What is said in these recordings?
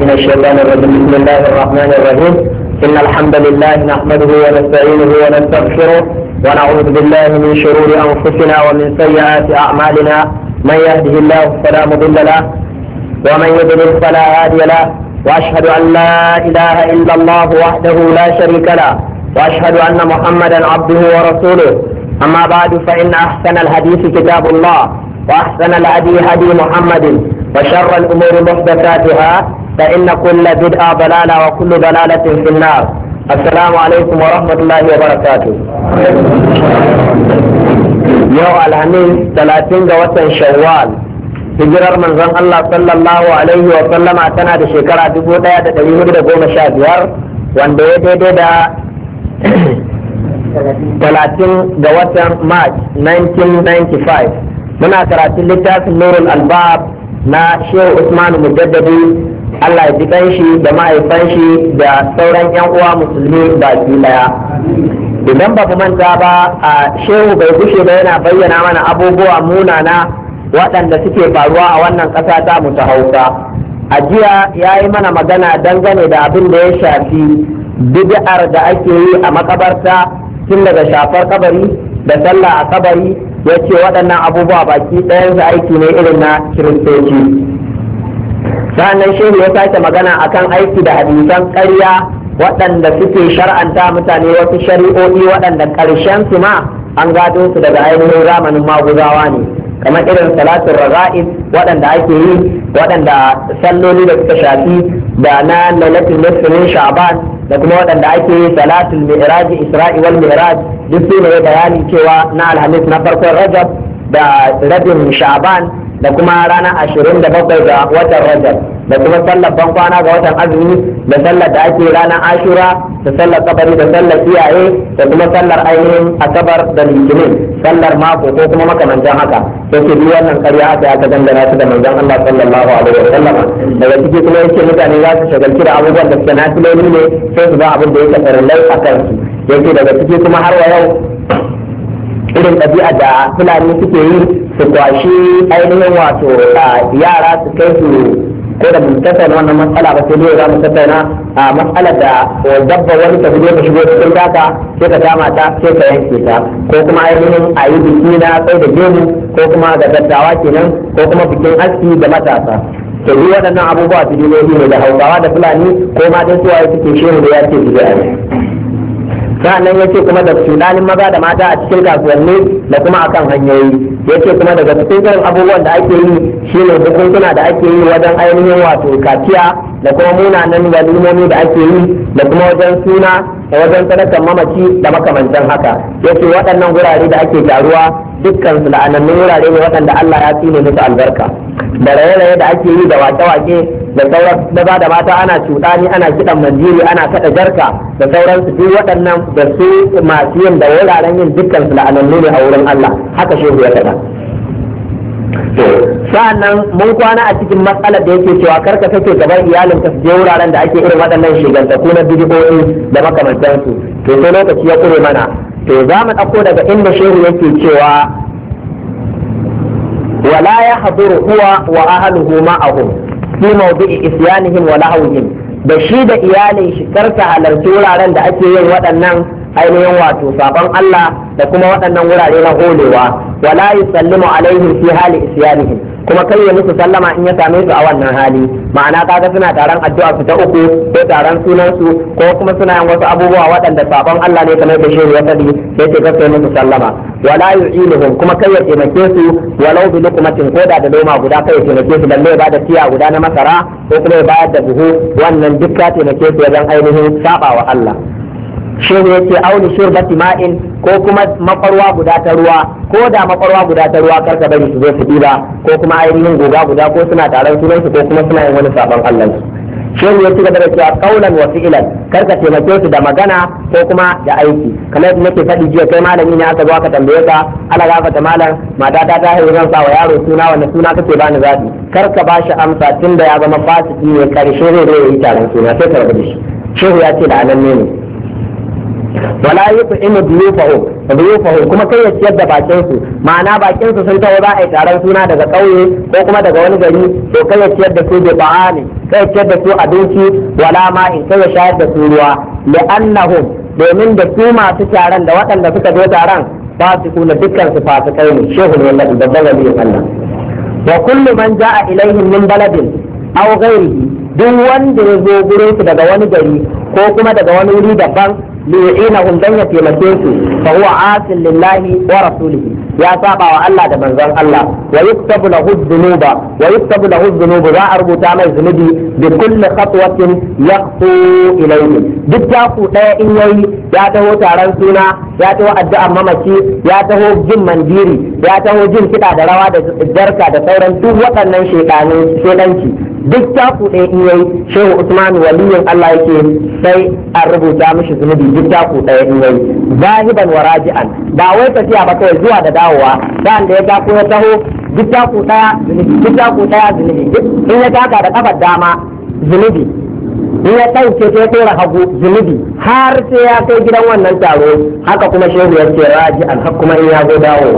من الشيطان الرجيم. بسم الله الرحمن الرحيم. إن الحمد لله نحمده ونستعينه ونستغفره ونعوذ بالله من شرور أنفسنا ومن سيئات أعمالنا. من يهده الله فلا مضل له ومن يضلل فلا هادي له، وأشهد أن لا إله إلا الله وحده لا شريك له، وأشهد أن محمدا عبده ورسوله. أما بعد فإن أحسن الحديث كتاب الله، وأحسن الهدي هدي محمد، وشر الأمور محدثاتها، فإن كل بدعة ضلالة وكل ضلالة في النار. السلام عليكم ورحمة الله وبركاته. يوم الخميس 30 وتر شوال، hijirar manzon Allah sallallahu alaihi wa sallama tana da shekara 1415, wanda ya daidai da 30 ga watan March 1995. muna karatun littafin Nurul Albab na Shehu Usman Mujaddadi, Allah ya ji kanshi da mahaifan shi da sauran yan uwa musulmi baki daya. Idan ba ku manta ba, a Shehu bai gushe ba yana bayyana mana abubuwa munana waɗanda suke faruwa a wannan ƙasa ta mu ta Hausa. A jiya ya yi mana magana dangane da abin da ya shafi bid'ar da ake yi a makabarta, tun daga shafar kabari da sallah a kabari. Ya ce waɗannan abubuwa baki ɗayansu aiki ne irin na kiristoci. Sa'annan shehu ya sake magana akan aiki da hadisan ƙarya waɗanda suke shar'anta mutane wasu shari'o'i waɗanda ƙarshen su ma an gado su daga ainihin zamanin maguzawa ne, kamar irin salatun raga'ib waɗanda ake yi, waɗanda salloli da suka shafi da na lailatul nisfi min sha'ban, da kuma waɗanda ake yi salatul mi'raj, isra'i wal mi'raj, duk su ne bayani cewa na alhamis na farkon rajab da rabin sha'ban da kuma ranar 27 ga watan rajab, da kuma sallar bankwana ga watan azumi, da sallar da ake ranar ashura, da sallar kabari, da sallar iyaye, da kuma sallar ainihin asabar da litinin, sallar mako ko kuma makamantan haka. sai ce duk wannan ƙarya aka aka dangana su da manzon Allah sallallahu alaihi wa sallama. Daga ciki kuma yace mutane za su shagalci da abubuwan da suke nafiloli ne, sai su ba abin da yake farillai a kansu. Yace daga ciki kuma har wa yau irin ɗabi'a da Fulani suke yi, su kwashi ainihin wato yara su kai su, ko da mun tattauna wannan matsala ba sai dai za mu tattauna a matsalar da dabba wani ta fito ta shigo cikin daka, sai ka kama ta sai ka yanke ta, ko kuma ainihin a yi biki na kai da gemu, ko kuma ga dattawa kenan, ko kuma bikin aski da matasa. to duk waɗannan abubuwa su ne da Hausawa da Fulani ko ma dai suwaye suke shehu da ya ce su da sa'annan ya ce kuma da cuɗanin maza da mata a cikin kasuwanni da kuma akan hanyoyi. Ya ce kuma daga cikin irin abubuwan da ake yi shine bukunkuna da ake yi wajen ainihin wato kaciya, da kuma munanan walimomi da ake yi, da kuma wajen suna, da wajen sadakan mamaci da makamantan haka. Ya ce waɗannan wurare da ake taruwa dukkan su la'anannun wurare ne waɗanda Allah ya tsine musu albarka. Da raye-raye da ake yi da wake-wake da sauran maza da mata ana cuɗani, ana kiɗan manjiri, ana kaɗa jarka da sauransu, duk waɗannan da su masu yin da wuraren yin dukkan su la'anannu ne a wurin Allah. Haka shehu ya faɗa. Sa'an nan mun kwana a cikin matsalar da yake cewa karka kake gaban iyalin ka su je wuraren da ake irin waɗannan shigantaku na bidiyoyi da makamantansu. To sai lokaci ya kure mana, to za mu ɗauko daga inda shehu yake cewa wala ya haduru huwa wa ahluhu ma'ahum fi mawdi'i isyanihim wa lahwihim, da shi da iyalin shi karka halarci wuraren da ake yin waɗannan ainihin wato sabon Allah da kuma waɗannan wurare na holewa. wala yusallimu alaihim fi hali isyanihim, kuma kai ya musu sallama in ya same su a wannan hali. Ma'ana kaga suna taron addu'a su ta uku, ko taron sunan su, ko kuma suna yin wasu abubuwa waɗanda sabon Allah ne kamar da shehu ya faɗi, sai ce kai musu sallama. wala yu'inuhum, kuma kai ya taimake su walau bi luqmatin, ko da loma guda kai ya taimake su, balle ba da tiya guda na masara ko kuma ya bayar da buhu, wannan duk ka taimake su wajen ainihin sabawa Allah. shehu ya ce auni shurbati ma'in, ko kuma makwarwa guda ta ruwa, ko da makwarwa guda ta ruwa karka bari su zo su ɗiba, ko kuma ainihin goga guda, ko suna taron sunansu ko kuma suna yin wani sabon Allah. shehu ya ci gaba da cewa kaulan wa fi'lan, karka taimake su da magana ko kuma da aiki. kamar yadda nake faɗi jiya, kai malami ne aka zo aka tambaye ka, ala gafata malam mata ta haihu zan sa wa yaro suna, wanda suna kake bani zaɓi, karka ba shi amsa tunda ya zama fasiki ne, karshe zai zo ya yi taron suna, sai ka rabu da shi. shehu ya ce da anan ne. wala yut'imu duyufahu kuma kai ya ciyar da bakin su, ma'ana bakin su sun tawo za a yi taron suna daga ƙauye ko kuma daga wani gari, to kai ya ciyar da su bi ba'ani, kai ya ciyar da su abinci, wala ma'in, kai ya shayar da su ruwa, li'annahum, domin da su masu taron da waɗanda suka zo taron fasikuna dukkan su fasikai ne. Shehu ne wallahi babban waliyin Allah. wa kullu man ja'a ilaihim min baladin aw ghairihi, duk wanda ya zo gurin su daga wani gari ko kuma daga wani wuri daban, liyu'inahum dan ya taimake su, fa huwa asil lillahi wa rasulihi, ya saba wa Allah da manzon Allah. Wa yuktabu lahu dhunuba za a rubuta mai zunubi bi kulli khatwatin yaqtu ilayhi, duk taku daya in yayi, ya taho taron suna, ya taho addu'ar mamaci, ya taho jin mandiri, ya taho jin kiɗa da rawa da jarka da sauran duk waɗannan shedanci, duk taku ɗaya in yayi, Shehu Usman waliyin Allah yake sai an rubuta mishi zunubi duk taku ɗaya in yayi, zahiban wa raji'an, ba wai tafiya ba kawai zuwa da dawowa, dan da ya tako ya taho duk taku ɗaya zunubi, duk taku ɗaya zunubi, in ya taka da kafar dama zunubi, in ya ɗauke ta ya tura hagu zunubi, har sai ya kai gidan wannan taro. Haka kuma Shehu ya ce raji'an, har kuma in ya zo dawowa.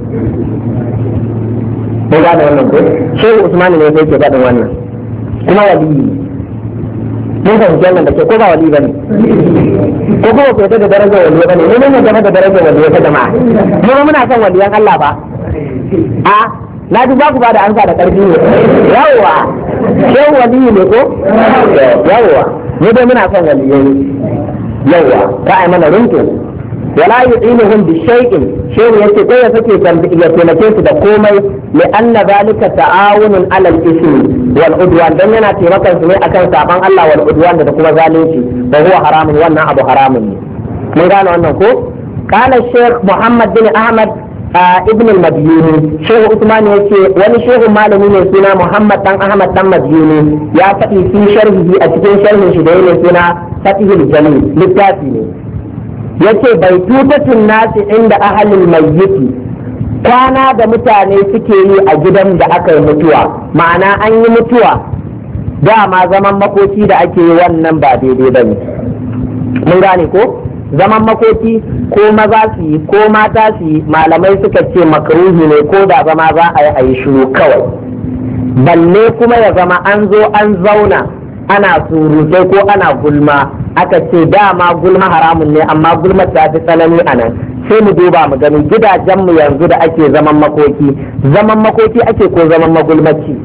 Mun gane wannan ko? Shehu Usman ne sai ke faɗin wannan. Kuma waliyi mun fahimci wannan da ke ko ba wali bane ko kuma ko ta da darajar wali bane ne mun game da darajar wali ta jama'a mu muna son waliyan Allah ba a na ji ba ku ba da amsa da karfi ne yawa shehu waliyi ne ko yawa mu dai muna son waliyai yawa ra'ayi mana runtu wala yu'inuhum bi shay'in, shehu yace kai ya sake ya taimake su da komai, li anna zalika ta'awunun 'ala al-ithmi wal udwan, dan yana taimakon su ne akan saban Allah wal udwan da kuma zalunci, wa huwa haramun, wannan abu haramun ne. Mun gane wannan ko? Qala Sheikh Muhammad bin Ahmad ibn al-Madyuni, shehu Usman yace wani shehu malami ne suna Muhammad dan Ahmad dan Madyuni ya faɗi fi sharhi a cikin sharhin shi da yake suna Fatihul Jalil, littafi ne. yace bai tutatin nasi inda ahalin mayyiti, kwana da mutane suke yi a gidan da aka yi mutuwa, ma'ana an yi mutuwa dama zaman makoki da ake yi wannan ba daidai ba ne. Mun gane ko? Zaman makoki ko maza su yi ko mata su yi, malamai suka ce makruhi ne ko da zama za a yi shiru kawai, balle kuma ya zama an zo an zauna ana surutai ko ana gulma. Aka ce dama gulma haramun ne, amma gulma ta fi tsanani a nan. Sai mu duba mu gani gidajenmu yanzu da ake zaman makoki ake ko zaman magulmaci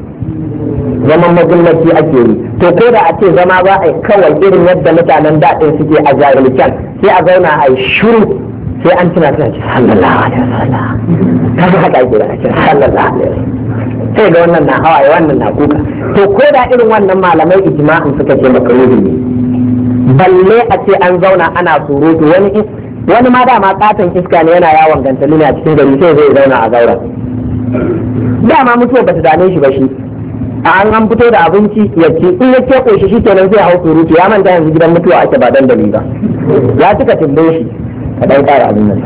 ake yi. To ko da ake zama za a yi kawai irin yadda mutanen daɗin suke a jahilcan, sai a zauna a yi shuru, sai an tuna suna ce sallallahu alaihi wasallam, kaga haka ake da ake sallallahu alaihi wasallam, sai ga wannan na hawaye wannan na kuka. To ko da irin wannan malamai ijma'in suka ce makaruhi ne, balle a ce an zauna ana surutu. Wani ma dama katon iska ne yana yawon gantali ne a cikin gari, sai zai zauna a zauren. Dama mutuwa bata dame shi ba shi, an fito da abinci ya ci, in ya ce koshi shi kenan sai hau surutu, ya manta yanzu gidan mutuwa ake ba dandali ba, ya cika timbe shi ka ɗan ƙara abin nan.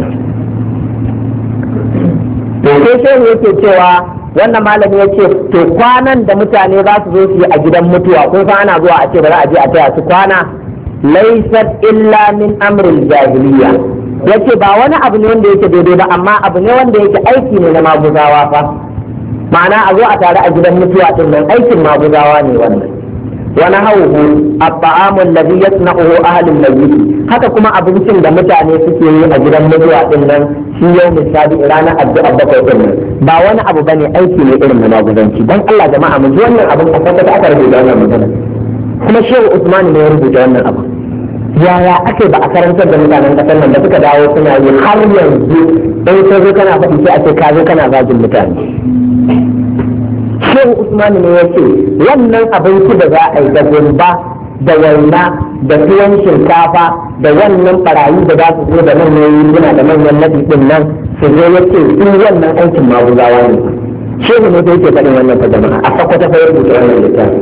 To sai shehu yake cewa wannan malami ya ce to kwanan da mutane za su zo su yi a gidan mutuwa, ko fa ana zuwa a ce bari a je a taya su kwana, laysat illa min amril jahiliya, yace ba wani abu ne wanda yake daidai ba, amma abu ne wanda yake aiki ne na maguzawa fa, ma'ana a zo a tare a gidan mutuwa din nan aikin maguzawa ne wannan. Wani hauhu at-ta'amu alladhi yasna'uhu ahlul mayyit, haka kuma abincin da mutane suke yi a gidan mutuwa din nan shi yau misali ranar addu'a bakwai din nan ba wani abu bane, aiki ne irin na maguzanci. Dan Allah jama'a mu ji wannan abin a kwata aka rubuta wannan magana, kuma shehu Usman ne ya rubuta wannan abu. Yaya ake ba a karantar da mutanen kasar nan da suka dawo suna yi har yanzu in ka zo kana faɗi sai a ce ka zo kana zagin mutane. Shehu Usman ne ya ce wannan abinci da za a yi da gumba da waina da tuwon shinkafa da wannan barayi da za su zo da manyan suna da manyan nabi din nan su zo ya ce in wannan aikin maguzawa ne. Shehu ne da yake faɗin wannan ta jama'a a sakwata fa ya rubuta wannan littafi.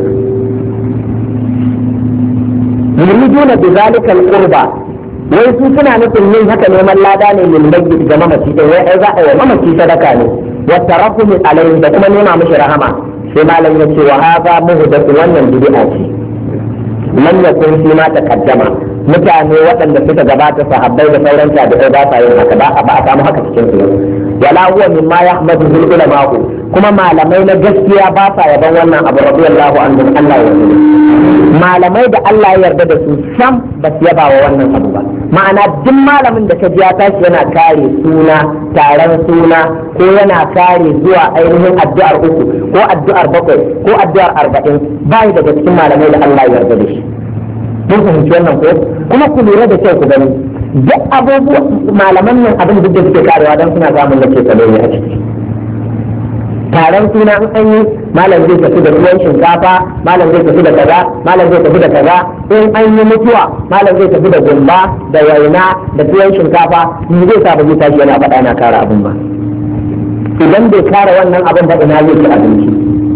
yuriduna bi zalika al-qurba, wai su suna nufin yin haka neman lada ne min mayyit ga mamaci din, wai za a yi mamaci sadaka ne, wa tarahum alayhi da kuma nema mishi rahama. Sai malam ya ce wa hadha muhdath, wannan bid'a ce, man yakun fi ma taqaddama, mutane waɗanda suka gabata sahabbai da sauran tabi'ai ba sa yin haka ba a samu haka cikin su wala huwa mimma yahmadu ulama'u kuma malamai na gaskiya ba sa yaban wannan abu radiyallahu anhum Allah ya yarda malamai da Allah ya yarda da su sam ba su yaba wa wannan abu ba ma'ana duk malamin da ka ji ya tashi yana kare suna taron suna ko yana kare zuwa ainihin addu'ar 3 ko addu'ar 7 ko addu'ar 40 bai daga cikin malamai da Allah ya yarda da shi kun fahimci wannan ko kuma ku lura da kyau ku gani duk abubuwa malaman nan abin da suke karewa don suna samun da ke kalori a ciki taron suna an yi malam zai tafi da tuwon shinkafa malam zai tafi da kaza malam zai tafi da kaza in an yi mutuwa malam zai tafi da gumba da waina da tuwon shinkafa ni zai sa ba zai tashi yana faɗa yana kara abin ba idan bai kara wannan abin ba ina zai ci abinci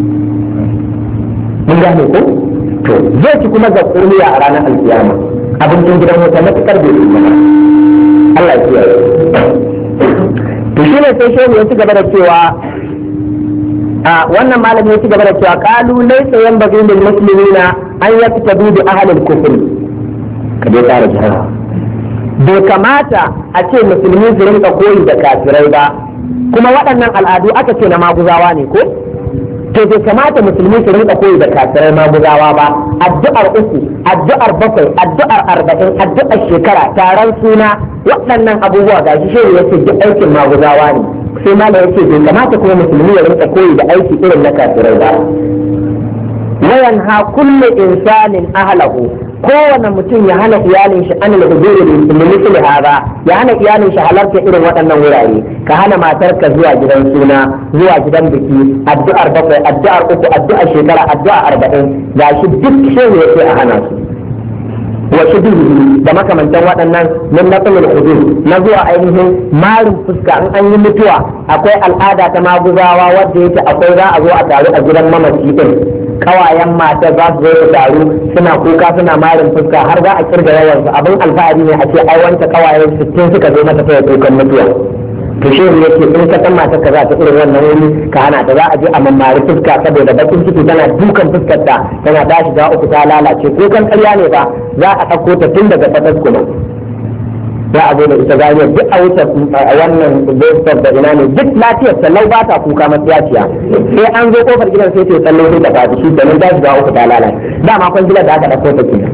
mun gane ko to zai ci kuma ga kuriya a ranar alkiyama abincin gidan wuta matuƙar bai yi Allah ya kiyaye to shi ne sai shehu ya ci gaba da cewa wannan malami ya ci gaba da cewa qalu laysa yanbaghi lil muslimina an yaktabu bi ahli al-kufr kaje tare jihar bai kamata a ce musulmi su rinka koyi da kafirai ba kuma waɗannan al'adu aka ce na maguzawa ne ko to bai kamata musulmi su rinka koyi da kafirai maguzawa ba addu'ar 3 addu'ar 7 addu'ar 40 addu'ar shekara taron suna waɗannan abubuwa gashi shehu yace duk aikin maguzawa ne sai malam yace bai kamata kuma musulmi ya rinka koyi da aiki irin na kafirai ba wayan ha kullu insanin ahlahu kowane mutum ya hana iyalin shi an al-huzuri da misli hada ya hana iyalin shi halarta irin waɗannan wurare ka hana matarka zuwa gidan suna zuwa gidan biki addu'ar 7 addu'ar 3 addu'ar shekara addu'ar 40 gashi duk shehu yake a hana su wa shuduhi da makamantan waɗannan min naqlul hudud na zuwa ainihin marin fuska in an yi mutuwa akwai al'ada ta maguzawa wadda yake akwai za a zo a taru a gidan mamaci din kawayen mata za su zo su taru suna kuka suna marin fuska har za a kirga yawan su abin alfahari ne a ce ai wanta kawayen 60 suka zo mata ta kukan mutuwa to shi ne yake in ka san matar ka za ta irin wannan wuri ka hana ta za a je a mammari fuska saboda bakin ciki tana dukan fuskar ta tana ta shiga uku ta lalace ko kan ƙarya ne ba za a ɗauko ta tun daga fatas kuma za a zo da ita zaniya duk a wuce a wannan boston da ina ne duk lafiyar sallau ba ta kuka matsiyaciya sai an zo kofar gidan sai ce sallau sai ta fadi shi kenan ta shiga uku ta lalace dama kwan gidan da aka ɗauko ta kenan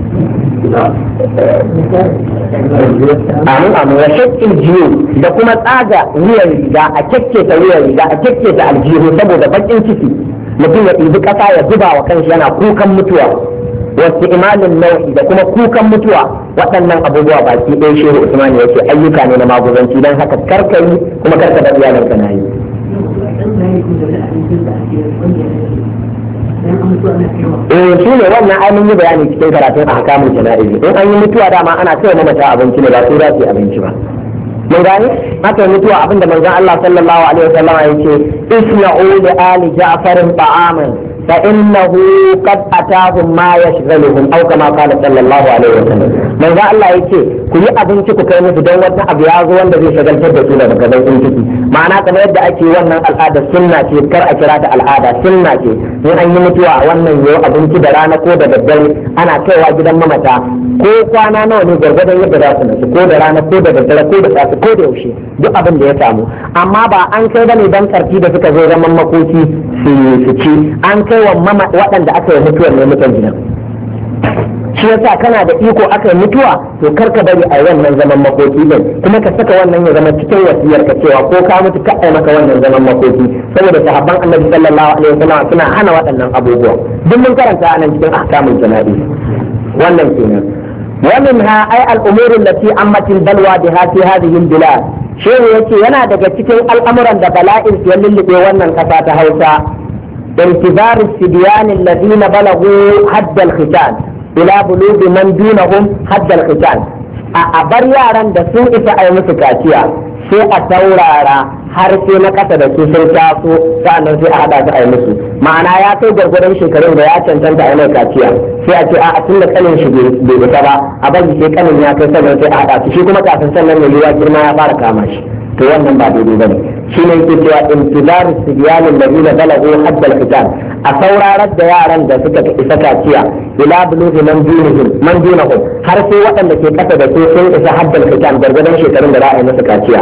amin wa shakkin jiyo da kuma tsaga wuyan riga a kyakketa wuyan riga a kyakketa aljihu saboda bakin ciki mutum ya ɗibi ƙasa ya zuba wa kanshi yana kukan mutuwa wasu imanin nau'i da kuma kukan mutuwa waɗannan abubuwa baki ɗaya shehu usman ya ce ayyuka ne na maguzanci don haka karkari kuma karka da iyalanka na yi shi ne wannan ai mun yi bayani cikin karatun ahkamul jana'iz in an yi mutuwa dama ana kai mamata abinci ne ba su za su yi abinci ba mun gani haka yi mutuwa abinda manzon Allah sallallahu alaihi wasallam ya ce isna'u li ali ja'farin ta'aman fa innahu qad atahum ma yashghaluhum aw kama qala sallallahu alaihi wasallam manzon Allah ya ce ku yi abinci ku kai musu don wata abu ya zo wanda zai shagaltar da su daga gaban ciki ma'ana kamar yadda ake wannan al'ada sunna ce kar a kira ta al'ada sunna ce in an yi mutuwa a wannan yau abinci da rana ko da daddare ana kaiwa gidan mamata ko kwana nawa ne gwargwadon yadda za su nasu ko da rana ko da daddare ko da safe ko da yaushe duk abin da ya samu amma ba an kai bane dan karfi da suka zo zaman makoki su ci an kai wa waɗanda aka yi mutuwar ne mutan gidan shi yasa kana da iko aka yi mutuwa to karka bari a wannan zaman makoki din kuma ka saka wannan ya zama cikin wasiyar ka cewa ko ka mutu ka ai maka wannan zaman makoki saboda sahabban annabi sallallahu alaihi wasallam suna hana waɗannan abubuwa duk mun karanta anan cikin ahkamul jana'iz wannan kenan wa minha ay al-umur allati ammat al-balwa biha fi hadhihi al-bilad shehu yace yana daga cikin al'amuran da bala'in ya lullube wannan kasa ta Hausa intizar as-sibyan alladhina balagu hadd al-khitan ila bulugi man dunahum hadd al-khitan a bar yaran da sun isa a yi musu kaciya sai a taurara har sai na kasa da su sun taso sa'annan sai a hada su a yi musu ma'ana ya kai gwargwadon shekarun da ya cancanta a yi mai kaciya sai a ce a tun da kanin shi bai isa ba a bari sai kanin ya kai sannan sai a hada su shi kuma kafin sannan mai yiwa girma ya fara kama shi to wannan ba daidai bane shine yake cewa intizaru sibyanul ladina balagu haddal khitan a saurarar da yaran da suka isa kaciya ila bulughi man dunahum har sai waɗanda ke kasa da su sun isa haddal khitan gargadan shekarun da za a yi musu kaciya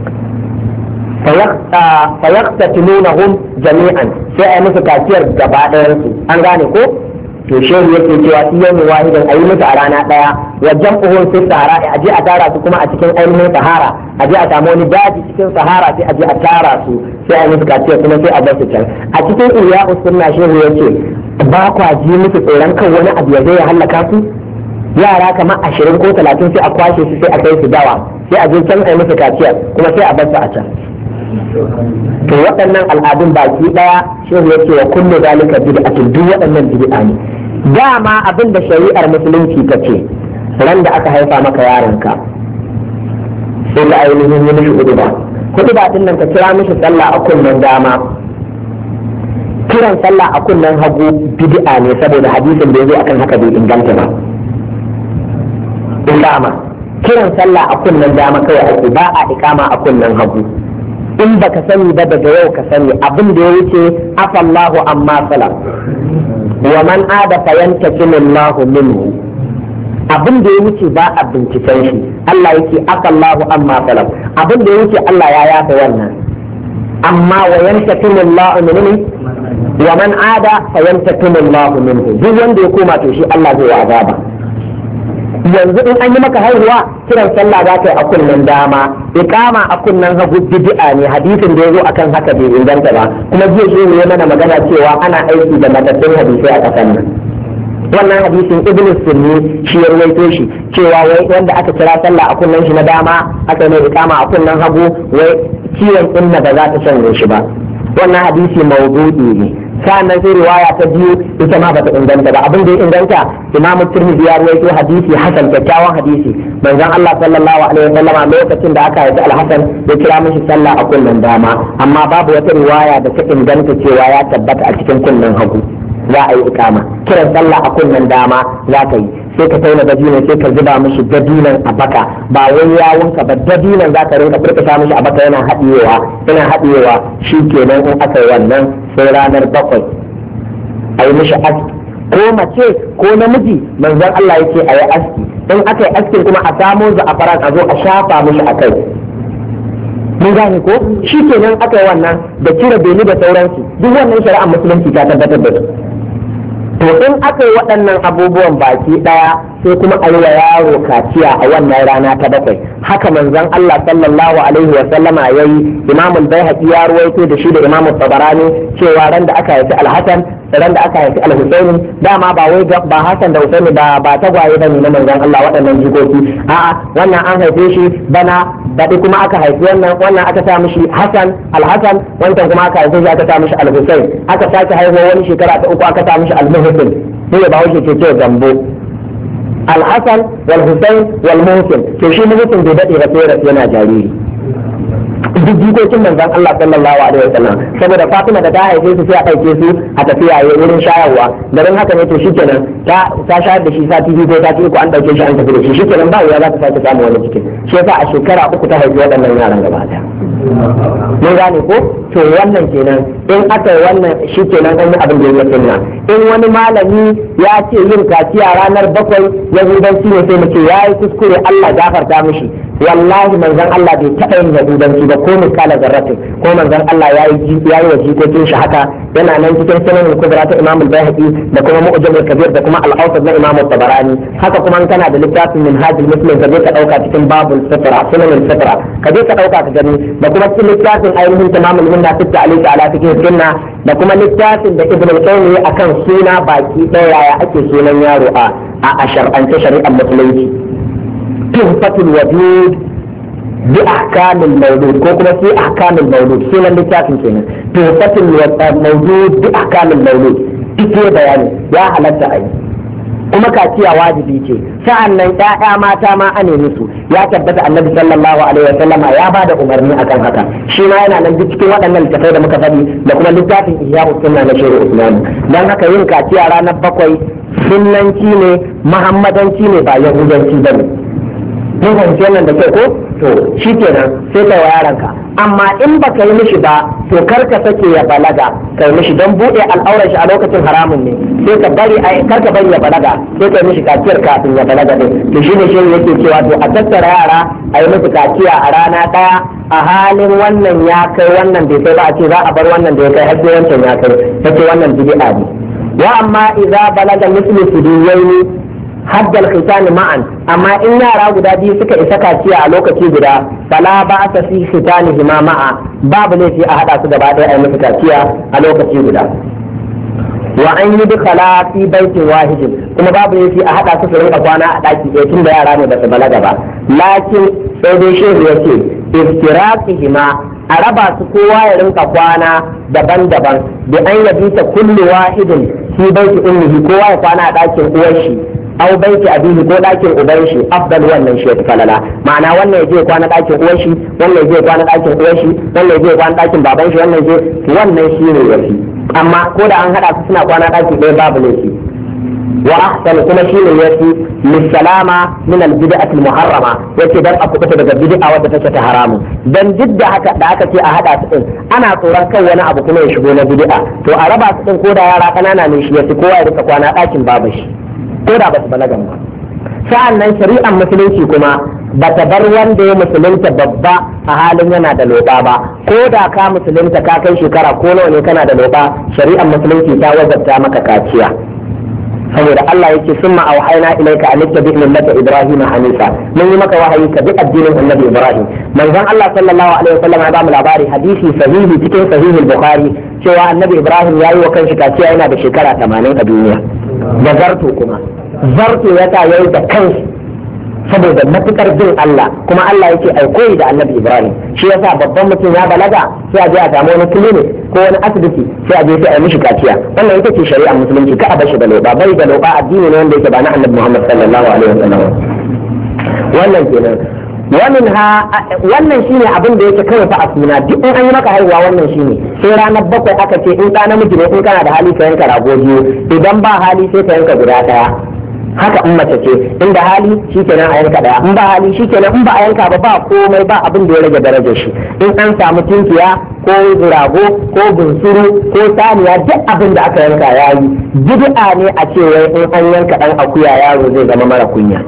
fayaqtatilunahum jami'an sai a yi musu kaciyar gaba ɗayan su an gane ko to shehu yake cewa iya mu wahidan ayi musu a rana daya wa jam'uhum fi sahara a je a tara su kuma a cikin ainihin sahara a je a samu wani daji cikin sahara sai a je a tara su sai a musu kaciya kuma sai a bar su can a cikin ihya'us sunna shehu yace ba kwa ji musu tsoron kan wani abu ya zai ya halaka su yara kamar 20 ko 30 sai a kwashe su sai a kai su dawa sai a je can a musu kaciya kuma sai a bar su a can to waɗannan al'adun baki ɗaya shehu yace wa kullu zalika bid'atun duk waɗannan bid'a ne dama abin da shari'ar musulunci ta ce ran da aka haifa maka yaronka sai ka ainihin yi mishi huduba din nan ka kira mishi sallah a kunnen dama kiran sallah a kunnen hagu bid'a ne saboda hadisin da ya zo akan haka bai inganta ba ikama kiran sallah a kunnen dama kawai ake ba a ikama a kunnen hagu in baka sani ba daga yau ka sani abin da ya wuce afallahu amma salam wa man ada fayantakimu Allahu minhu abin da ya wuce ba a binciken shi Allah yake afallahu amma salam abin da ya wuce Allah ya yafa wannan amma wa yantakimu Allahu minhu wa man ada fayantakimu Allahu minhu duk wanda ya koma to shi Allah zai azaba yanzu in an yi maka haihuwa kiran sallah za ka yi a kunnen dama iqama a kunnen hagu bid'a ne hadisin da ya zo akan haka bai inganta ba kuma jiya shi ne mana magana cewa ana aiki da matattun hadisai a kasan nan wannan hadisin ibnu sunni shi ya rawaito shi cewa wai wanda aka kira sallah a kunnen shi na dama aka yi iqama a kunnen hagu wai ciwon inna ba za ta shanye shi ba wannan hadisi mawdu'i ne sannan sai riwaya ta biyu ita ma bata inganta ba abin da ya inganta imamu tirmidhi ya rawaito hadisi hasan kyakkyawan hadisi manzon Allah sallallahu alaihi wasallam lokacin da aka haifi al-Hasan ya kira mishi sallah a kunnen dama amma babu wata riwaya da ta inganta cewa ya tabbata a cikin kunnen hagu za a yi ikama kiran sallah a kunnen dama za ka yi sai ka tauna dabino sai ka zuba mishi dabinon a baka ba wai yawunka ba dabinon za ka rinka furta mishi a baka yana haɗiyewa shi kenan in aka yi wannan sai ranar 7 a yi mishi aski ko mace ko namiji manzon Allah yake a yi aski in aka yi askin kuma a samo za'afaran a zo a shafa mishi a kai mun gane ko shi kenan aka yi wannan da cire beli da sauransu duk wannan shari'ar musulunci ta tabbatar da su to in aka yi waɗannan abubuwan baki ɗaya sai kuma a yi wa yaro kaciya a wannan rana ta 7 haka manzon Allah sallallahu alaihi wa sallama yayi Imam al-Baihaqi ya ruwaito da shi da Imam Tabarani cewa ran da aka haifi Al-Hasan ran da aka haifi Al-Husaini dama ba wai ba Hasan da Husaini ba tagwaye bane na manzon Allah waɗannan jikoki a'a wannan an haife shi bana baɗi kuma aka haifi wannan aka sa mishi Hasan Al-Hasan wancan kuma aka haife shi aka sa mishi Al-Husain aka sake haihuwa wani shekara ta 3 aka sa mishi Al-Muhsin sai ba wuce ce gambo Al-Hasan wal Husain wal Muhsin to shi Muhsin bai dade ba sai rasu yana jariri duk jikokin manzon Allah sallallahu alaihi wasallam saboda Fatima da ta haife su sai a ɗauke su a tafiya wurin shayarwa garin haka ne to shikenan ta shayar da shi sati 2 ko sati 3 an ɗauke shi an tafi da shi shikenan ba wuya za ta sake samu wani cikin shi yasa a shekara 3 ta haifi waɗannan yaran gaba ɗaya mun gane ko to wannan kenan in aka yi wannan shi kenan an yi abin da ya sunna in wani malami ya ce yin kaciya ranar 7 yahudanci ne sai mu ce yayi kuskure Allah gafarta mishi wallahi manzon Allah bai taɓa yin yahudanci ba ko misala zarratin ko manzon Allah yayi wa jikokin shi haka yana nan cikin sunan kubra ta Imam al-Baihaqi da kuma Mu'jam al-Kabir da kuma al-Awsat na Imam al-Tabarani haka kuma kana da littafin Minhaj al-Muslim ka je ka dauka cikin babul fitra sunan al-fitra ka je ka dauka ka gani da kuma cikin littafin ainihin tamamul minna fi ta'liq ala fiqh sunna da kuma littafin da Ibn al-Qayyim akan suna baki daya yaya ake sunan yaro a shar'ance shari'ar musulunci tuhfatul wajud bi ahkamil mawlud ko kuma fi ahkamil mawlud sunan littafin kenan tuhfatul mawlud bi ahkamil mawlud ita bayani ya halatta ai kuma kaciya wajibi ce sa'an nan ƴaƴa mata ma ane musu ya tabbata annabi sallallahu alaihi wa sallama ya bada umarni akan haka shi ma yana nan duk cikin waɗannan littafai da muka faɗi da kuma littafin ihya'us sunna na shehu usman dan haka yin kaciya ranar 7 sunnanci ne muhammadanci ne ba yahudanci bane mun fahimci wannan da kyau ko to shi kenan sai ka wa yaranka. Amma in baka yi mishi ba to kar ka sake ya balaga kai mishi don buɗe al'aurar shi a lokacin haramun ne, sai ka bari kar ka bari ya balaga sai ka mishi kaciyar kafin ya balaga din. To shine shi yake cewa to a tattara yara a yi musu kaciya a rana ɗaya a halin wannan ya kai wannan bai kai ba a ce za a bar wannan da ya kai har sai wancan ya kai, take wannan bid'a ne. Wa amma idza balaga mislu sudiyaini haddal khitani ma'an, amma in yara guda biyu suka isa kaciya a lokaci guda fala ba ta fi khitani hima ma'a, babu laifi a hada su gaba ɗaya a musu kaciya a lokaci guda. Wa an yi dukala fi baitin wahidin, kuma babu laifi a hada su su rinka kwana a daki ɗaya tun da yara ne ba su balaga ba. Lakin sai dai shehu ya ce iftiraqihima, a raba su kowa ya rinka kwana daban-daban bi an yabi ta kullu wahidin fi baiti ummihi, kowa ya kwana a dakin uwar shi au baiti abihi ko dakin uban shi, afdal wannan shi ya falala. Ma'ana wannan yaje kwana dakin uwar shi, wannan yaje kwana dakin uwar shi, wannan yaje kwana dakin baban shi, wannan shi ne yafi. Amma ko da an hada su suna kwana daki ɗaya babu laifi. Wa ahsan kuma shi ne yafi lisalama min albid'ati almuharrama, yace dan aku fita daga bid'a wadda take ta haramu. Dan duk da haka da aka ce a hada su din ana tsoron kan wani abu kuma ya shigo na bid'a, to a raba su din ko da yara kanana ne shi yafi kowa ya rika kwana dakin babu shi ko da ba su balagan ba. Sa'an nan shari'ar musulunci kuma ba ta bar wanda ya musulunta babba a halin yana da loba ba, ko da ka musulunta ka kai shekara ko nawa ne kana da loba, shari'ar musulunci ta wajabta maka kaciya. Saboda Allah yake summa auhayna ilayka an tattabi millata ibrahima hanifa, mun yi maka wahayi ka bi addinin annabi ibrahim. Manzon Allah sallallahu alaihi wasallam ya ba mu labari hadisi sahihi cikin sahihul bukhari cewa annabi ibrahim yayi wa kanshi kaciya yana da shekara 80 a duniya. Da zarto kuma zarto ya ta yayi da kanshi saboda matukar bin Allah, kuma Allah yake aikoyi da annabi ibrahim. Shi yasa babban mutum ya balaga sai a je a samu wani clinic ko wani asibiti sai a je sai a yi mishi kaciya. Wannan ita ce shari'ar musulunci, ka a bashi da loba, bai da loba addini ne wanda yake ba na annabi Muhammad sallallahu alaihi wasallam. Wannan kenan. Wannan shine abin da yake kai fa a suna, duk in an yi maka haihuwa wannan shine. Sai ranar bakwai aka ce in ɗa namiji ne in kana da hali ka yanka rago biyu, idan ba hali sai ka yanka guda ɗaya. Haka in mace ce inda hali shikenan a yanka daya, in ba hali shikenan, in ba a yanka ba komai, ba abin da ya rage darajar shi. In an samu tinkiya ko rago ko bunsuru ko saniya, duk abin da aka yanka yayi. Bid'a ne a ce wai in an yanka dan akuya yaro zai zama mara kunya.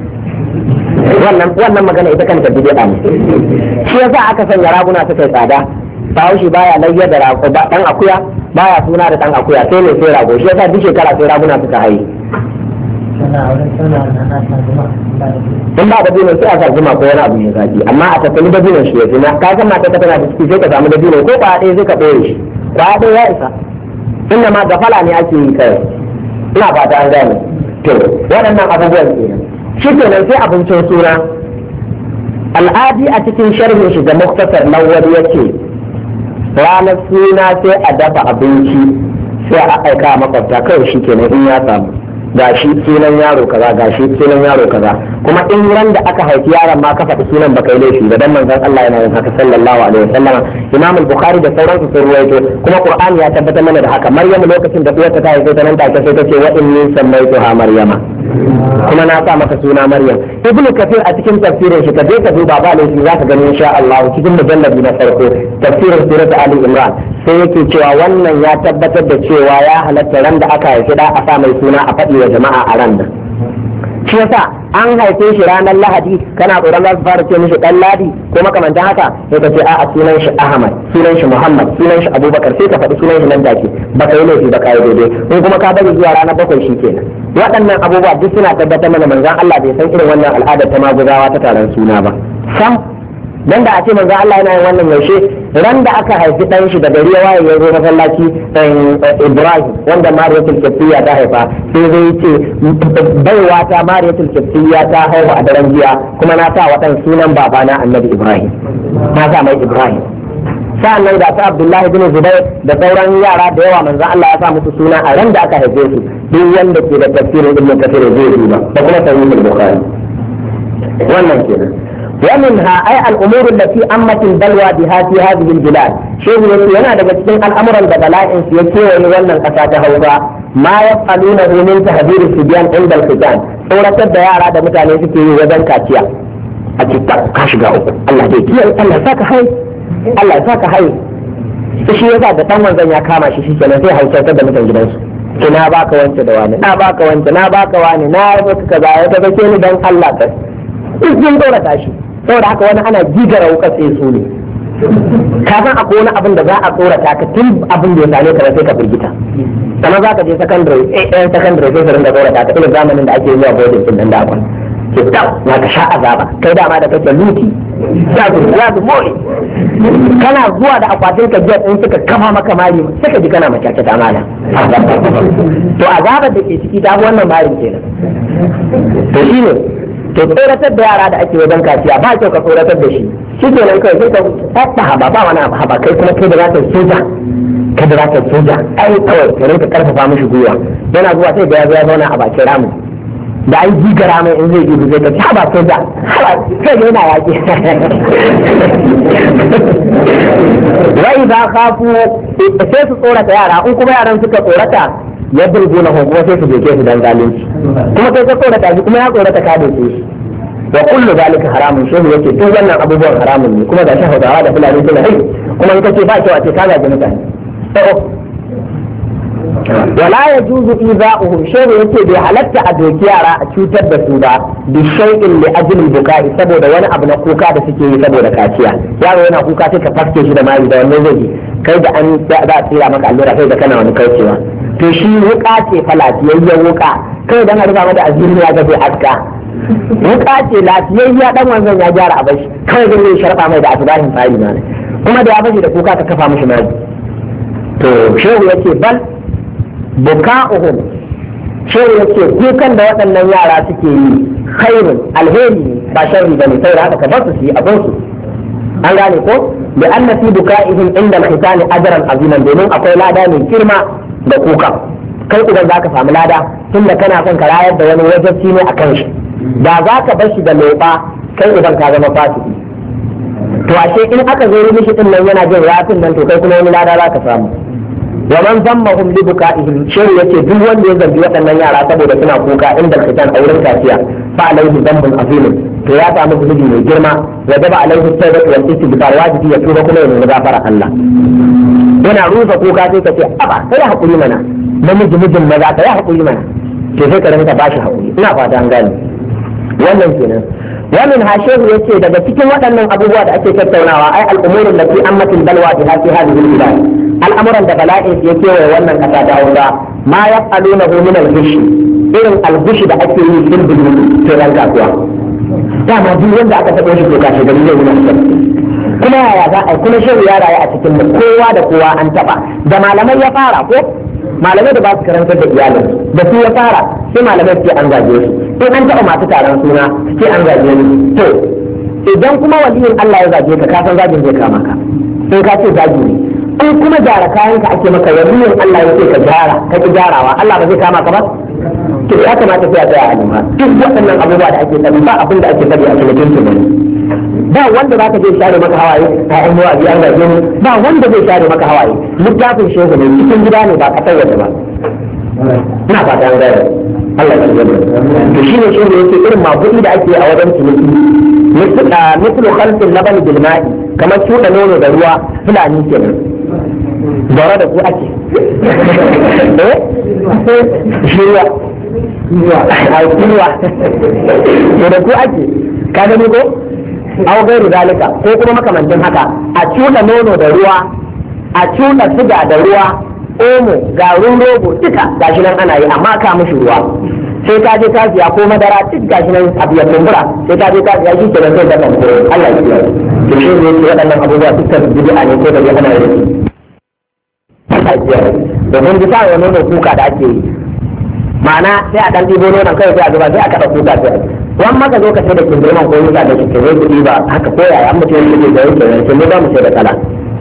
Wannan magana ita kanta bid'a ne. Shi yasa aka sanya raguna suka yi tsada. Bahaushe baya layya da rago ba dan akuya, baya suna da dan akuya, sai ne sai rago. Shi yasa duk shekara sai raguna suka haye. in ba dabino sai a sa zuma ko wani abu ya zaki, amma a tattali dabinon shi ya fi na ka san mata ka tana da ciki sai ka samu dabino ko kwa ɗaya sai ka ɓoye shi, kwa ɗaya ya isa. inda ma gafala ne ake yi kai, ina fata an gane. to waɗannan abubuwan kenan. Shi kenan sai abincin suna. Al'adi a cikin sharhin shi ga muktasar lawwal yace ranar suna sai a dafa abinci sai a aika makwabta kawai, shi kenan in ya samu gashi sunan yaro kaza, gashi sunan yaro kaza. Kuma in ran da aka haifi yaron ma ka faɗi sunan baka yi laifi ba, dan manzon Allah yana yin haka sallallahu alaihi wasallam. Imam al-Bukhari da sauransu sun ruwaito, kuma Qur'ani ya tabbatar mana da haka. Maryamu lokacin da uwarta ta haife ta nan take sai ta ce wa inni sammaytuha Maryama, kuma na sa maka suna Maryam. Ibn Kathir a cikin tafsirin shi ka je ka duba ba laifi za ka gani insha Allah cikin mujallabi na farko tafsirin surat Ali Imran, sai yake cewa wannan ya tabbatar da cewa ya halatta ran da aka haifi da a sa mai suna a faɗi wa jama'a a ran da. Shi yasa an haife shi ranar Lahadi kana tsoron za su fara ce mishi dan Ladi ko makamantan haka, sai ka ce a'a sunan shi Ahmad, sunan shi Muhammad, sunan shi Abubakar, sai ka faɗi sunan shi nan take, baka yi laifi ba ka yi daidai. In kuma ka bari zuwa ranar bakwai shi kenan. Waɗannan abubuwa duk suna tabbatar mana manzon Allah bai san irin wannan al'adar ta maguzawa ta taron suna ba sam. Dan da a ce manzon Allah yana yin wannan yaushe ran da aka haifi dan shi da gari ya waye ya zo masallaci Ibrahim wanda Mariyatul Qibtiyya ta haifa, sai zai ce baiwa ta Mariyatul Qibtiyya ta haifa a daren jiya, kuma na sa wadan sunan babana Annabi Ibrahim, na sa mai Ibrahim. Sa'an nan ga su Abdullahi bin Zubair da sauran yara da yawa manzon Allah ya sa musu suna a ran da aka haife su. Duk wanda ke da tafsirin Ibn Kathir zai duba da kuma sahihul Bukhari. Wannan kenan. ومنها أي الأمور التي أمت البلوى بها في هذه البلاد. شيء يقول daga cikin al'amuran da bala'in su yake wani wannan ƙasa ta Hausa ma yaf'aluna min tahdhir al-sibyan inda al-khitan, tsoratar da yara da mutane suke yi wajen kaciya. a ce ka shiga uku Allah dai kiyaye Allah ya saka hai Allah ya saka hai shi yasa da dan wanzan ya kama shi kenan sai hausar da mutan gidansu ki na baka wance da wani na baka wance na baka wani na maka kaza ya ta bace ni dan Allah ka in dora shi saboda haka wani ana gigara wuka sai su ne ka san akwai wani abin da za a tsorata ka tun abin da ya same ka sai ka firgita kuma za ka je secondary sai su ringa tsorata ka irin zamanin da ake yi a boarding din nan da akwai ke ta na ka sha azaba kai dama da kake luti za su more kana zuwa da akwatin ka jet in suka kama maka mari sai ka ji kana makyarta ta mala to azabar da ke ciki ta wannan marin kenan to shine to tsoratar da yara da ake wajen kaciya ba kyau ka tsoratar da shi shi ke nan kai sai ka ta haba ba wani abu haba kai kuma kai da za ka soja kai da za ka soja ai kawai ka rinka karfafa mishi gwiwa yana zuwa sai da ya zo ya zauna a bakin ramin da ai jigara mai in zai gudu zai ka ci haba soja haba sai da yana yaƙi wai za kafu sai su tsorata yara in kuma yaran suka tsorata ya burbu na kuma sai su doke su dan zalunci kuma kai ka tsorata shi kuma ya tsorata ka doke shi wa kullu zalika haramun shehu yace duk wannan abubuwan haramun ne kuma ga shi Hausawa da Fulani suna yi kuma in kace ba kyau a ce ka gaji mutane wala yajuzu iza'uhum shehu yace bai halatta a doki yara a cutar da su ba bi shay'in li ajli bukai saboda wani abu na kuka da suke yi saboda kaciya yaro yana kuka sai ka faske shi da mari da wannan zai kai da an za a tsira maka allura kai da kana wani kaucewa to shi wuka ce fa lafiyayyen wuka kai dan a rufa mata azumi ya ga sai aska wuka ce lafiyayya dan wanzan ya gyara a bashi kai zai yi sharfa mai da asubahin fari ma kuma da ya bashi da kuka ka kafa mishi mari to shehu yace bal buka'uhum shehu yace kukan da waɗannan yara suke yi khairun alheri ba sharri bane sai da haka ka bar su yi abin su an gane ko da anna fi buka'ihim inda al-khitan ajran aziman domin akwai lada mai girma da kuka kai idan zaka samu lada tunda kana son ka rayar da wani wajibi ne akan shi da zaka bar shi da loba kai idan ka zama fasiki to ashe in aka zo mishi din nan yana jin rafin nan to kai kuma wani lada zaka samu wa man zammahum li bukaihim shehu yace duk wanda ya zambi waɗannan yara saboda suna kuka inda kitan auren kafiya fa alaihi dhanbun azim to ya samu zunubi mai girma wajaba alaihi tawbatu wal istighfar wajibi ya tuba kuma ya nemi gafara Allah yana rusa kuka sai ka ce aba kai hakuri mana namiji mijin maza ka yi hakuri mana to sai ka rinka bashi hakuri ina fata an gane wannan kenan wannan hashehu yace daga cikin waɗannan abubuwa da ake tattaunawa ai al'umurul lati ammatil balwa bi hadhihi al-bilad al'amuran da bala'in ya kewaye wannan kasa ta hausa ma ya falu na min al-ghish irin al-ghish da ake yi fil bilad to ran kasuwa dama duk wanda aka taɓa shi to kashi gari zai yi masa kuma yaya za a kuma shehu ya rayu a cikin mu kowa da kowa an taɓa da malamai ya fara ko malamai da ba su karantar da iyalin da su ya fara sai malamai ce an gaje su in an taɓa masu taron suna sai an gaje su to idan kuma waliyin Allah ya gaje ka san zagin zai kama ka in ka ce zagi ne in kuma gyara kayan ka ake maka waliyin Allah ya ce ka gyara ka ki gyarawa Allah ba zai kama ka ba to ya kamata sai a tsaya a lima duk waɗannan abubuwa da ake sani ba abin da ake sani a cikin tunani ba wanda za ka je share maka hawaye a yan yawa biyan gaje ne ba wanda zai share maka hawaye littafin shehu ne cikin gida ne ba kasar waje ba ina fata an gaya Allah ya gaba to shine shehu yake irin magudi da ake a wajen ciniki mislu khalqin laban bil ma'i kamar cuɗa nono da ruwa fulani kenan zaure da ku ake shirya da ku ake ka gani ko aw gairu zalika ko kuma makamantin haka a cuɗa nono da ruwa a cuɗa suga da ruwa omo garin rogo duka gashi nan ana yi amma ka mishi ruwa sai ka je ka siya ko madara duk gashi nan abu ya kumbura sai ka je ka siya shi kenan sai da kan ko Allah ya kiyaye to shi ne waɗannan abubuwa dukkan bid'a ne ko da ana yi da kun ji sa nono kuka da ake yi ma'ana sai a dan ɗibo nonon kai sai a zuba sai a kaɗa kuka sai wani maka zo ka sai da kindirman ko yusa da shi ke zai kuɗi ba haka ko yaya an mutum yake da yake yanke mu za mu sai da kala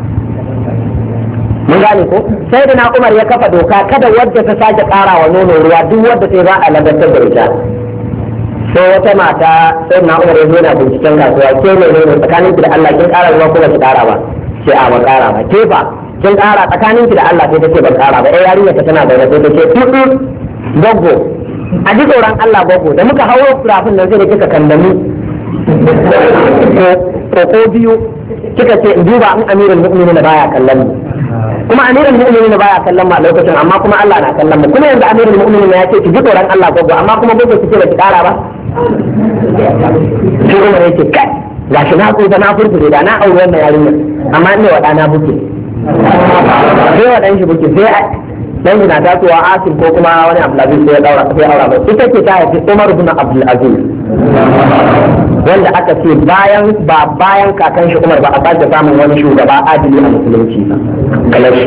mun gane ko sai da na Umar ya kafa doka kada wadda ta sake ƙara wa nono ruwa duk wadda sai za a ladantar da ita sai wata mata sai na Umar ya zo na binciken kasuwa ke ne nono tsakanin ki da Allah kin ƙara ruwa ko ba ki ƙara ba sai a ba ƙara ba ke fa kin ƙara tsakanin ki da Allah sai ta ce ba ƙara ba yarinya ta tana da sai ta ce goggo a ji tsoron Allah goggo da muka hauro kurafin nan sai da kika kallami ko biyu kika ce in duba in amirul mu'minin baya kallon mu, kuma amirul mu'minin baya kallon mu a lokacin, amma kuma Allah na kallon mu, kuma yanzu amirul mu'minin ya ce ki ji tsoron Allah ko amma kuma gobe kike da ki kara ba. Sai Umar ya ce kai gashi na tsufa na furfure da na aure wannan yarinya, amma ne wa ɗana buke sai wa ɗan shi buke sai dan na tasowa Asim ko kuma wani Abdulaziz sai ya daura sai aura ba ita ce ta haifi Umar ibn Abdul Aziz wanda aka ce bayan kakan shi Umar ba a sake samun wani shugaba adili a musulunci kalashi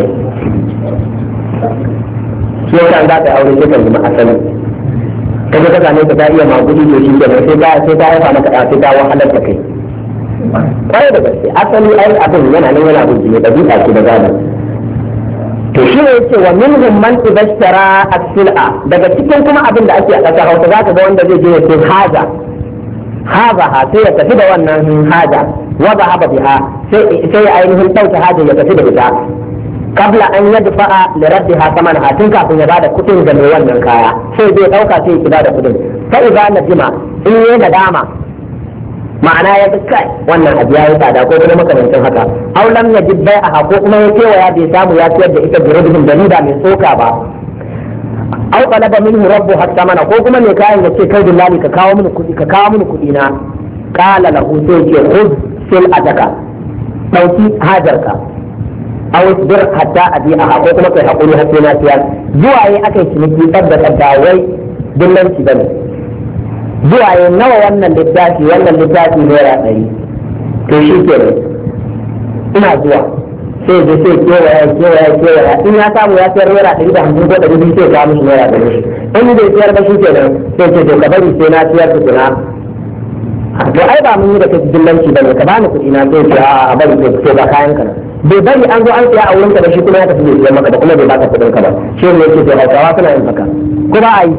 sai kan za ta aure sai kan zama asali kaje ka same ta iya magudi to shi kenan sai ta haifa maka sai ta wahalar da kai kwarai da gaske asali ai abin yana nan yana bin ne dabi'a ce da zamani. To shi ne yake wa minhum man idashtara as-sil'a, daga cikin kuma abin da ake a ƙasar Hausa zaka ga wanda zai je ya ce haja sai ya tafi da wannan haja wa zahaba biha sai ya ainihin dauka haja ya tafi da ita qabla an yadfa'a li raddiha samanaha, tun kafin ya bada kuɗin ga mai wannan kaya sai zai dauka sai ya bada kuɗin fa idza nadima in yayi nadama ma'ana ya fi kai wannan abu ya yi tsada ko kuma makamancin haka aw lam yajid bai'aha ko kuma ya kewaya bai samu ya siyar da ita biradin da riba mai tsoka ba aw talaba minhu rabbu hatta mana ko kuma mai kayan ya ce kai billahi ka kawo mini kuɗi na qala lahu sai ce khudh sil ataka dauki hajarka aw isbir hatta adi'aha ko kuma kai hakuri har sai na siyar zuwa yayi akai ciniki da wai dillanci bane zuwa ya nawa wannan littafi naira 100 to shi ke ina zuwa sai je sai kewaya in ya samu ya sayar naira 150 ko 200 sai ya mishi naira 100 in bai sayar ba shi ke nan sai ce to ka bari sai na sayar da kuna to ai ba mun yi da kai dillanci bane ka bani kuɗi na sai ce a bari to ba kayan ka bai bari an zo an saya a wurin ka da shi kuma ya tafi bai sayar maka da kuma bai baka kuɗin ka ba shi ne yake to Hausawa suna yin haka ko ba a yi.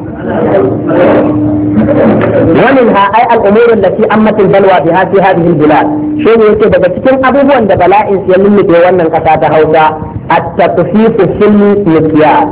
ومنها أي الأمور التي أمت البلوى بها في هذه البلاد شيء يكي daga cikin abubuwan da bala'in ya lulluɓe wannan ƙasa ta Hausa at-tasfifu fil mikyal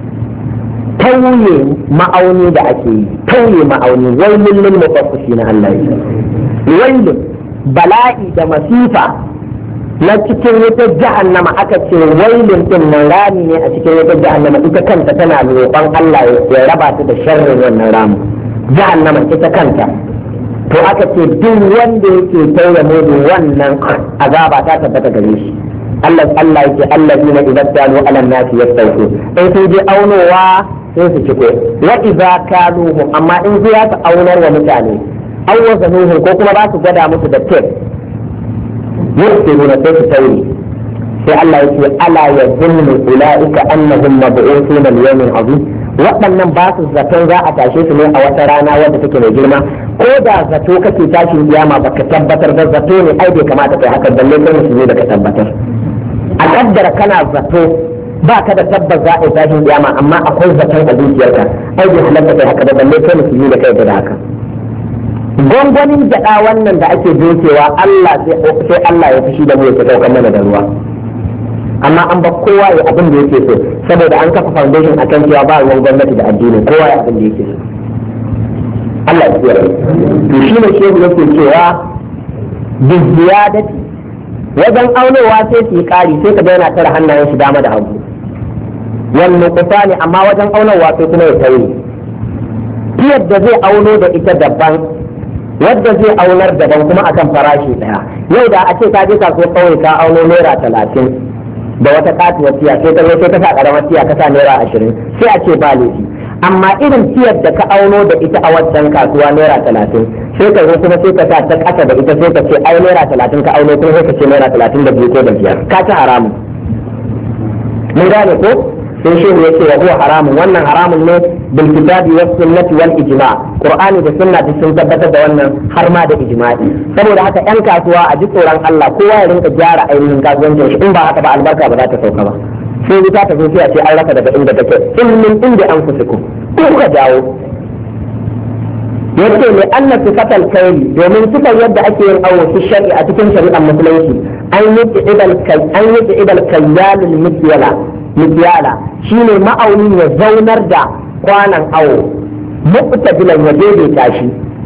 tauye ma'auni da ake yi tauye ma'auni wailul lil mutaffifin Allah wailul bala'i da masifa na cikin wata jahannama aka ce wailun din nan rami ne a cikin wata jahannama ita kanta tana roƙon Allah ya raba ta da sharrin wannan ramu jahannama ita kanta to aka ce duk wanda yake tauye mudu wannan azaba ta tabbata gare shi Allah yake allazina idza kanu ala nasi yastawfu in sun je aunowa sai su ciko wa idza kaluhum amma in zai ka aunar wa mutane awwazanuhum ko kuma ba su gwada musu da tape yusiruna sai su tauye sai Allah yake ala yazunnu ulaika annahum mab'uthuna li-yawmin 'azim waɗannan ba su zaton za a tashe su ne a wata rana wadda take mai girma ko da zato kake tashin kiyama baka tabbatar da zato ne ai bai kamata kai haka balle kai musulmi da ka tabbatar a kaddara kana zato ba ka da tabbas za a yi tashin kiyama amma akwai zaton a zuciyarka ai bai halatta kai haka da balle kai musulmi da kai da haka gwangwanin gyaɗa wannan da ake dokewa Allah sai Allah ya fushi da mu ya saukan mana da ruwa amma an ba kowa ya abin da yake so saboda an kafa foundation a kan cewa ba ruwan gwamnati da addini kowa ya abin da yake so Allah ya tsira to shi ne shehu yake cewa bi ziyadati wajen aunowa sai su yi kari sai ka yana tara hannayen shi dama da hagu wannan kusa ne amma wajen aunowa sai kuma ya tauye yadda zai auno da ita daban wadda zai aunar daban kuma akan farashi daya yau da a ce ka je kasuwar kawai ka auno naira 30 da wata katuwar tiya sai ka zo sai ka sa karamar tiya ka sa naira 20 sai a ce ba laifi amma irin tiyar da ka auno da ita a wancan kasuwa naira 30 sai ka zo kuma sai ka sa ta kasa da ita sai ka ce ai naira 30 ka auno kuma sai ka ce naira 32 ko da biyar ka ci haramun mun gane ko sai shi ne yake wa haramun wannan haramun ne bil kitabi was sunnati wal ijma' qur'ani da sunna sun tabbatar da wannan har ma da ijma'i saboda haka yan kasuwa a ji tsoron Allah kowa ya rinka gyara ainihin kasuwancin shi in ba haka ba albarka ba za ta sauka ba sai wuta ta zo sai a ce an raka daga inda take in inda an kusuku ko ka dawo yace ne anna sifatal kayli domin sifar yadda ake yin awo fi shari'a a cikin shari'ar musulunci an yi idal kayyalul mikyala shine ma'auni ya zaunar da kwanan awo muqtabilan ya daidaita shi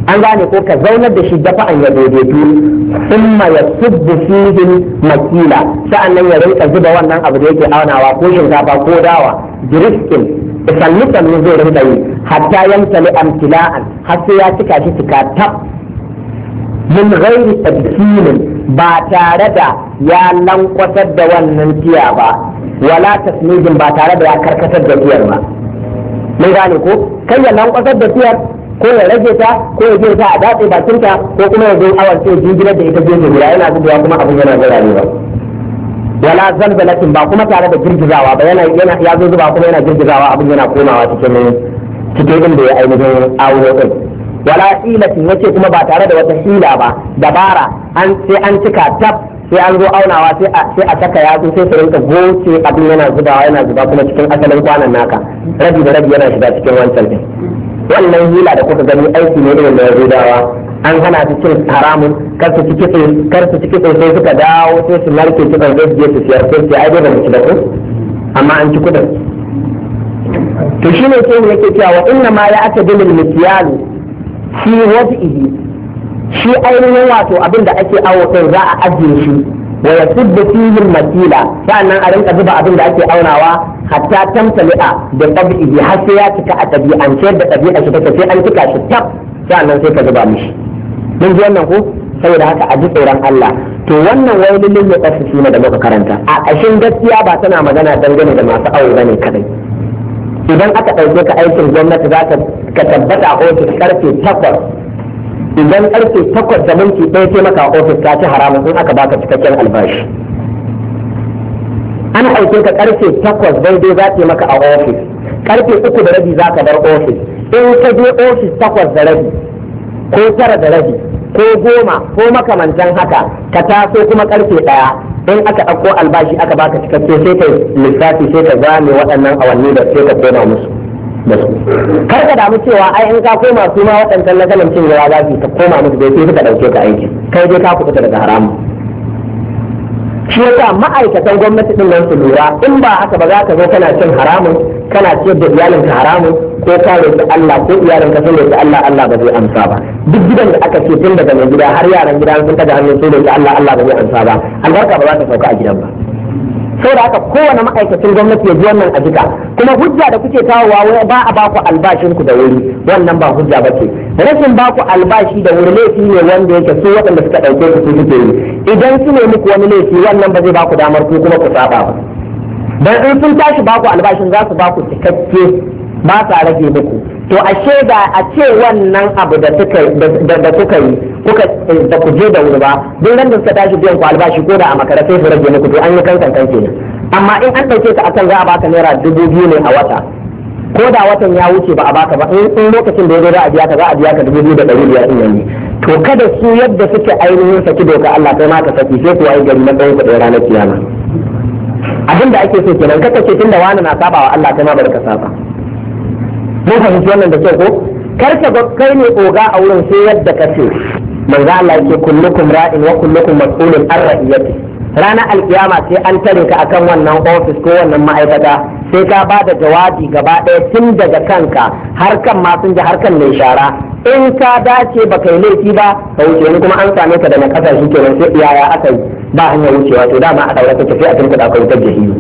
an gane ko ka zaunar da shi dafa an ya daidaitu thumma yasubbu fihi makila sa'annan ya rinka zuba wannan abu da yake aunawa ko shinkafa ko dawa biriskin sannu zai rinka yi hatta yamtali amtila'an har sai ya cika shi cika tab min ghairi tadkinin ba tare da ya lankwatar da wannan tiya ba wala tasnidin ba tare da ya karkatar da tiyar ba mun gane ko kai ya lankwatar da tiyar ko ya rage ta ko ya je ta a datse bakinta ko kuma ya zo awar sai jingirar da ita gefe guda yana zubewa kuma abin yana zararewa wala zalzalatin ba kuma tare da girgizawa ba yana ya zo zuba kuma yana girgizawa abin yana komawa cikin inda ya ainihin auro din wala hilatin yace kuma ba tare da wata hila ba dabara sai an cika tab sai an zo aunawa sai a saka yatsu sai su rinka goce abin yana zuba kuma cikin asalin kwanan naka rabi da rabi yana shiga cikin wancan din wannan hila da kuka gani aiki ne irin da yahudawa an hana su cin haramun kar su ci kitse sai suka dawo sai su narke kitsen sai su je su siyar sai su ai dai ba mu ci da ku amma an ci kudin to shine sai yake cewa wa inna ma ya atadilul misyalu fi wajhihi shi ainihin wato abin da ake awo din za a ajiye shi wa yasubbu fihi al-makila sannan a rinka zuba abin da ake aunawa hatta tamtali'a da tabi'i har sai ya cika a tabi'ance da tabi'a shi take sai an cika shi tab sannan sai ka zuba mishi mun ji wannan ko saboda haka a ji tsoron Allah to wannan wailin lil mutaffifina da muka karanta a ƙashin gaskiya ba tana magana dangane da masu awo bane kadai idan aka ɗauke ka aikin gwamnati za ka tabbata a ofis karfe 8 idan karfe 8 da minti ɗaya sai maka ofis ka ci haramun in aka baka cikakken albashi ana aike ka karfe 8 daidai za ta maka a ofis karfe 3 da rabi za ka bar ofis in ka je ofis 8 da rabi ko 9 da rabi ko 10 ko makamantan haka ka taso kuma karfe 1 in aka ɗauko albashi aka baka cikakke sai ka lissafi sai ka zame waɗannan awanni da sai ka koma musu da su kar ka damu cewa ai in ka koma su ma waɗancan na ganin cin gawa za ka koma musu da sai suka ɗauke ka aiki kai dai ka kuɓuta daga haramu shi yasa ma'aikatan gwamnati din nan su lura in ba haka ba za ka zo kana cin haramun kana ciyar da iyalinka haramun ko ka roƙi Allah ko iyalinka sun roƙi Allah Allah ba zai amsa ba duk gidan da aka ce tun daga mai gida har yaran gida sun kada hannun sun roƙi Allah Allah ba zai amsa ba albarka ba za ta sauka a gidan ba saboda haka kowane ma'aikacin gwamnati ya ji wannan a jika kuma hujja da kuke kawowa wai ba a baku albashin ku da wuri wannan ba hujja ba ce rashin baku albashi da wuri laifi ne wanda yake su waɗanda suka ɗauke ku suke yi idan su ne muku wani laifi wannan ba zai baku damar ku kuma ku saba ba dan in sun tashi baku albashin za su baku cikakke ba sa rage muku to ashe da a ce wannan abu da kuka yi da ku je da wuri ba duk ran da suka tashi biyan ku albashi ko da a makara sai su rage muku to an yi kankan kenan amma in an ɗauke ka akan za a baka naira 2,000 ne a wata ko da watan ya wuce ba a baka ba in lokacin da ya zo za a biya ka za a biya ka 2,500 din yanzu to kada su yadda suke ainihin saki doka Allah kai ma ka saki sai ku yi gari na ɗayan kuɗin ranar kiyama abin da ake so kenan kaka ce tunda wani na saba wa Allah kai ma bari ka saba mun fahimci wannan da kyau ko karka ga kai ne oga a wurin sai yadda ka ce manzo Allah yake kullukum ra'in wa kullukum mas'ulun an ra'iyati ranar alkiyama sai an tare ka akan wannan ofis ko wannan ma'aikata sai ka ba da jawabi gaba ɗaya tun daga kanka har kan masinja har kan mai shara in ka dace ba kai laifi ba ka wuce ni kuma an same ka da na kasa shi kenan sai iyaya aka yi ba hanyar wucewa to dama a daura ka tafi a tunkuɗa ka wutar jahilu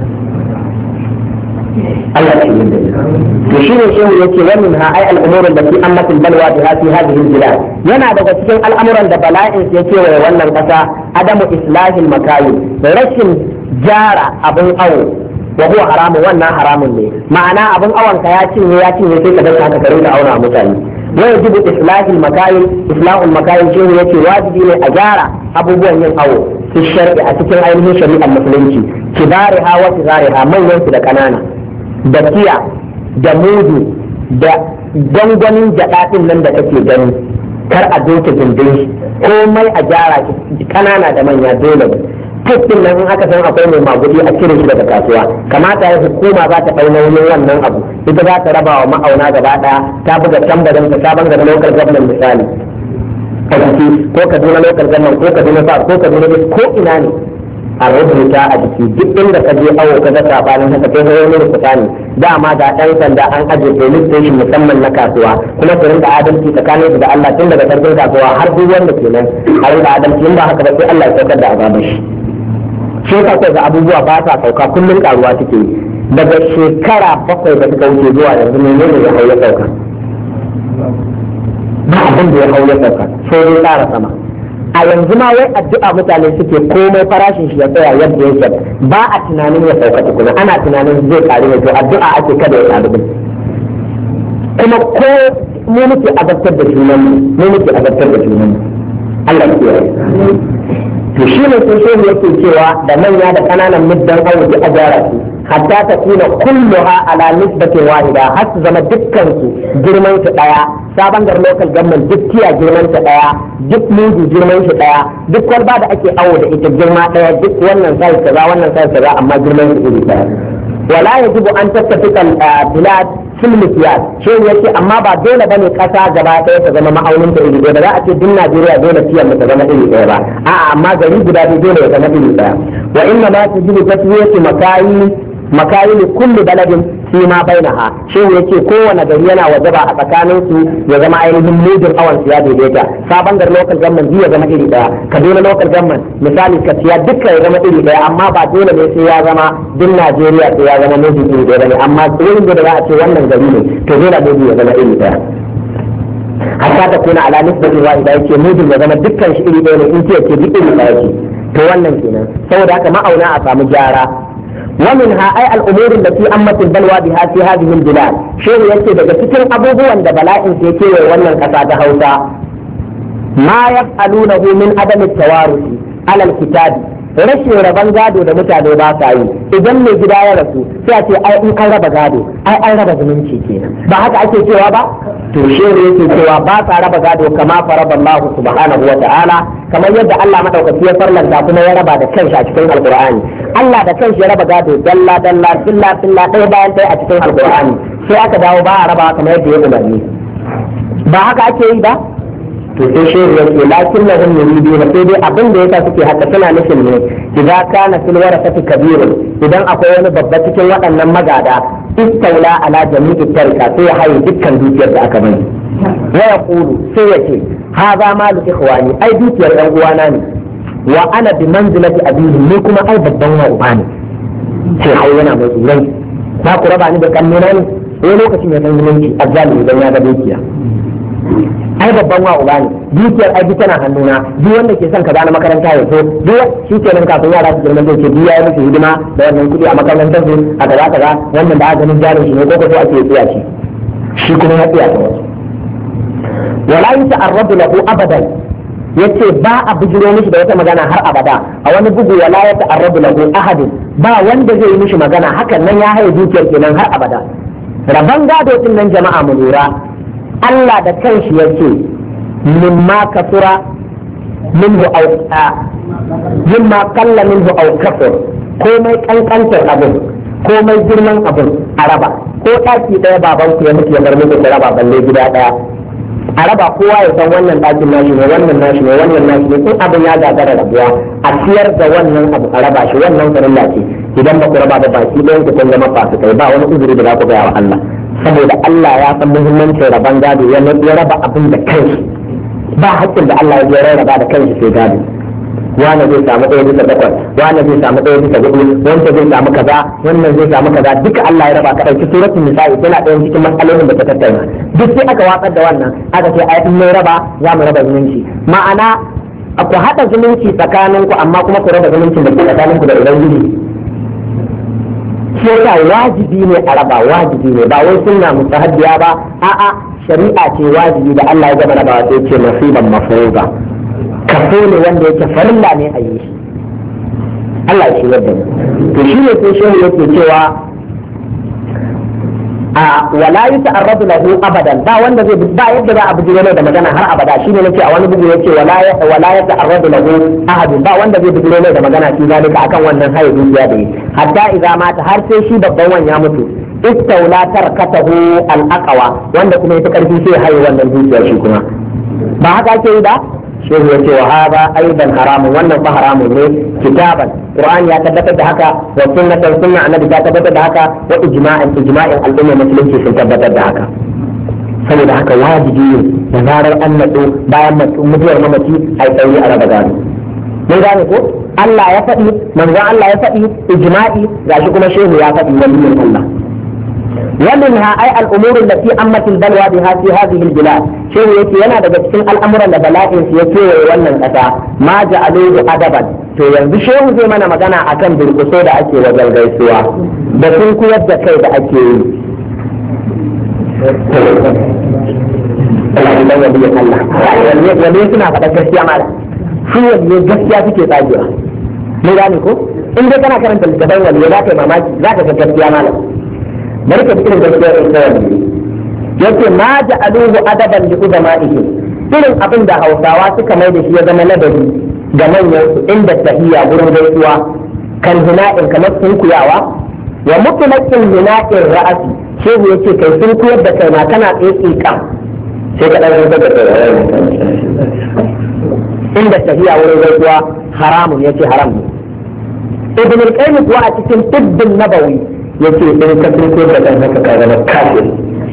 Allah ya yi to shine shehu yake wannan ha ai al'umuran da fi ammatul balwa biha fi hadhihi al-bilad yana daga cikin al'amuran da bala'in yake wa wannan kasa adamu islahil makayi rashin jara abun awo wa huwa haramun wannan haramun ne ma'ana abun awon ka ya cinye sai ka daka haka ka auna mutane wa yajibu islahil makayi shehu yake wajibi ne a gyara abubuwan yin awo fi shar'i a cikin ainihin shari'ar musulunci kibariha wa sigariha manyan su da kanana da tiya da mudu da gwangwanin jaɗaɗin nan da kake gani kar a doke gindin komai a gyara kanana da manya dole ne tattun nan in aka san akwai mai magudi a cire shi daga kasuwa kamata ya hukuma za ta ɗau nauyin wannan abu ita za ta raba wa ma'auna gaba ɗaya ta buga tambarin ta sabon ga local government misali ko Kaduna local government ko Kaduna South ko Kaduna ko ina ne a rubuta a jiki duk inda ka je awo ka ga sabanin haka kai sai wani rubuta ne dama ga ɗan sanda an aje police station musamman na kasuwa kuma su rinka adalci tsakanin su da Allah tun daga sarkin kasuwa har duk wanda kenan a rinka adalci in ba haka ba sai Allah ya saukar da azabar shi shi ka kai ga abubuwa ba sa sauka kullum karuwa suke daga shekara 7 da suka wuce zuwa yanzu ne ya hau ya sauka ba abin da ya hau ya sauka sai dai ƙara sama a yanzu ma wai addu'a mutane suke komai farashin shi ya tsaya yadda yake ba a tunanin ya sauka tukuna ana tunanin zai ƙaru ne to addu'a ake kada ya ƙaru kuma ko mu muke azabtar da junan mu muke azabtar da junan Allah ya kiyaye to shi ne sun shehu yake cewa da manya da ƙananan muddan aure a gyara su hatta ta kuna kulluha ala nisbatin wahida har su zama dukkan su girman su daya sabon gar local government duk tiya girman su daya duk mudu girman shi daya duk kwalba da ake awo da ita girma daya duk wannan sai kaza amma girman su iri daya wala yajibu an tattafiqa bilad fil mikyal shi yace amma ba dole bane kasa gaba daya ta zama ma'aunin da iri daya ba za a ce duk Najeriya dole tiyan mu ta zama iri daya ba a'a amma gari guda dole ya zama iri daya wa inna ma tajibu taswiyatu makayin kulli baladin fi ma bainaha shi yace kowane gari yana wajaba a tsakanin su ya zama ainihin mudin awan siya daidaita sabon gar local government ya zama iri daya Kaduna local government misali ka siya duka ya zama iri daya amma ba dole ne sai ya zama din Najeriya sai ya zama mudin iri daya ne amma wurin da za a ce wannan gari ne to dole mudin ya zama iri daya hatta ta kuna ala nisbatin wahida yace mudin ya zama dukkan shi iri daya ne in ce duk iri daya ce to wannan kenan saboda haka ma'auna a samu gyara ومنها أي الأمور التي أمت البلوى بها في هذه البلاد شيء يأتي daga cikin abubuwan da bala'in ke kewaye wannan kasa ta Hausa ma yaf'alunahu min adam at-tawaruth ala al-kitab rashin raban gado da mutane ba sa yi idan mai gida ya rasu sai a ce ai in an raba gado ai an raba zumunci kenan ba haka ake cewa ba to shehu yake cewa ba sa raba gado kama faraba Allah subhanahu wa ta'ala kamar yadda Allah madaukaki ya farlanta kuma ya raba da kanshi a cikin alqur'ani Allah da kanshi ya raba gado dalla dalla filla ɗaya bayan ɗaya a cikin alqur'ani sai aka dawo ba a raba kamar yadda ya umarni ba haka ake yi ba to sai shehu yake lakin lahum yuriduna sai dai abin da yasa suke haka suna nufin ne idan kana fil warasati kabirun idan akwai wani babba cikin waɗannan magada istaula ala jami'i tarika sai ya haye dukkan dukiyar da aka bani wa yaqulu sai yace hadha malu ikhwani ai dukiyar ɗan uwana ne wa ana bi manzilati abihi ni kuma ai babban wa uba ne sai hai yana mai tsoron ba ku raba ni da kannuna ne wani lokacin ya san zumunci azzalimi idan ya ga dukiya ai babban wa uba ne dukiyar ai tana hannuna duk wanda ke son ka na makaranta ya so duk shi kenan kafin yara su girma zai ce duk ya yi musu hidima da wannan kuɗi a makarantar su a kaza wannan da aka ganin jarin shi ne ko ko ake tsiya shi kuma ya tsiya ta wasu wala yata'arradu lahu abadan yace ba a bijiro mishi da wata magana har abada a wani bugu wala yata'arradu lahu ahadin ba wanda zai yi mishi magana hakan nan ya haye dukiyar kenan har abada rabban gado din nan jama'a mu lura Allah da kanshi ya ce mimma kasura minhu aw mimma qalla minhu aw kasur komai kankantar abin komai girman abin a raba ko ɗaki ɗaya baban ku ya mutu ya bar muku da raba balle gida ɗaya a raba kowa ya san wannan ɗakin nashi ne wannan nashi ne wannan nashi ne in abin ya gagara rabuwa a siyar da wannan abu a raba shi wannan farilla ce idan ba ku raba ba baki ɗayan ku kun zama fasikai ba wani uzuri da za ku gaya wa Allah saboda Allah ya san muhimmancin raban gado ya raba abin da kanshi ba haƙƙin da Allah ya raba da kanshi sai gado wani zai samu 1/8 wani zai samu 1/4 wanda zai samu kaza wannan zai samu kaza duka Allah ya raba ka ɗauki suratul nisa'i tana ɗayan cikin matsalolin da ta tattauna duk sai aka watsar da wannan aka ce ai in mun raba za mu raba zumunci ma'ana ku haɗa zumunci tsakaninku amma kuma ku raba zumuncin da ke tsakaninku da ubangiji shi yasa wajibi ne a raba wajibi ne ba wai sunna mustahabbiya ba a'a shari'a ce wajibi da Allah ya gama rabawa sai ce nasiban mafruza kaso ne wanda yake farilla ne a yi shi Allah ya shigar da mu to shi ne sai shehu yake cewa a wala yata'arradu lahu abadan ba wanda zai ba yadda za a bijiro da magana har abada shine nace a wani bugu yace wala yata'arradu lahu ahadun ba wanda zai bijiro da magana shi zalika akan wannan haye dukiya da yi hatta idza mata har sai shi babban wan ya mutu istaula tarkatahu al-aqwa wanda kuma yafi karfi sai haye wannan dukiya shi kuma ba haka ake yi ba shehu yace wa hada aidan haramun wannan fa haramun ne kitaban qur'ani ya tabbatar da haka wa sunna annabi ta tabbatar da haka wa ijma'in al'umma musulunci sun tabbatar da haka. saboda haka wajibi ne da zarar an natsu bayan mutuwar mamaci a tsaye a raba gado. mun gane ko Allah ya faɗi manzon Allah ya faɗi ijma'i gashi kuma shehu ya faɗi waliyin Allah. ومنها أي الأمور التي أمت البلوى بها في هذه البلاد شيء يكي ينا daga cikin al'amuran da bala'in su yake wa wannan kasa ma ja'aluhu adaban to yanzu shehu zai mana magana akan durkuso da ake wajen gaisuwa da sun kuyar da kai da ake yi. waliyan suna faɗa gaskiya mala su waliyan gaskiya suke tsagewa. mun gane ko in dai kana karanta littattafan waliyan za ka yi mamaki za ka ga gaskiya mala. bari ka irin gaskiyar islam yace ma ja'aluhu adaban li uzama'ihi irin abin da Hausawa suka mai da shi ya zama ladabi ga manyan su inda tahiyya gurin gaisuwa kan hina'in kamar sunkuyawa wa mutlaqin hina'in ra'asi shehu yace kai sunkuyar da kai ma kana tsaye kan sai ka dan zuba da kai inda tahiyya wurin gaisuwa haramun yace haram ne. ibn al-qayyim kuwa a cikin tibbin nabawi yace in ka tunko da kan haka ka zama kafir.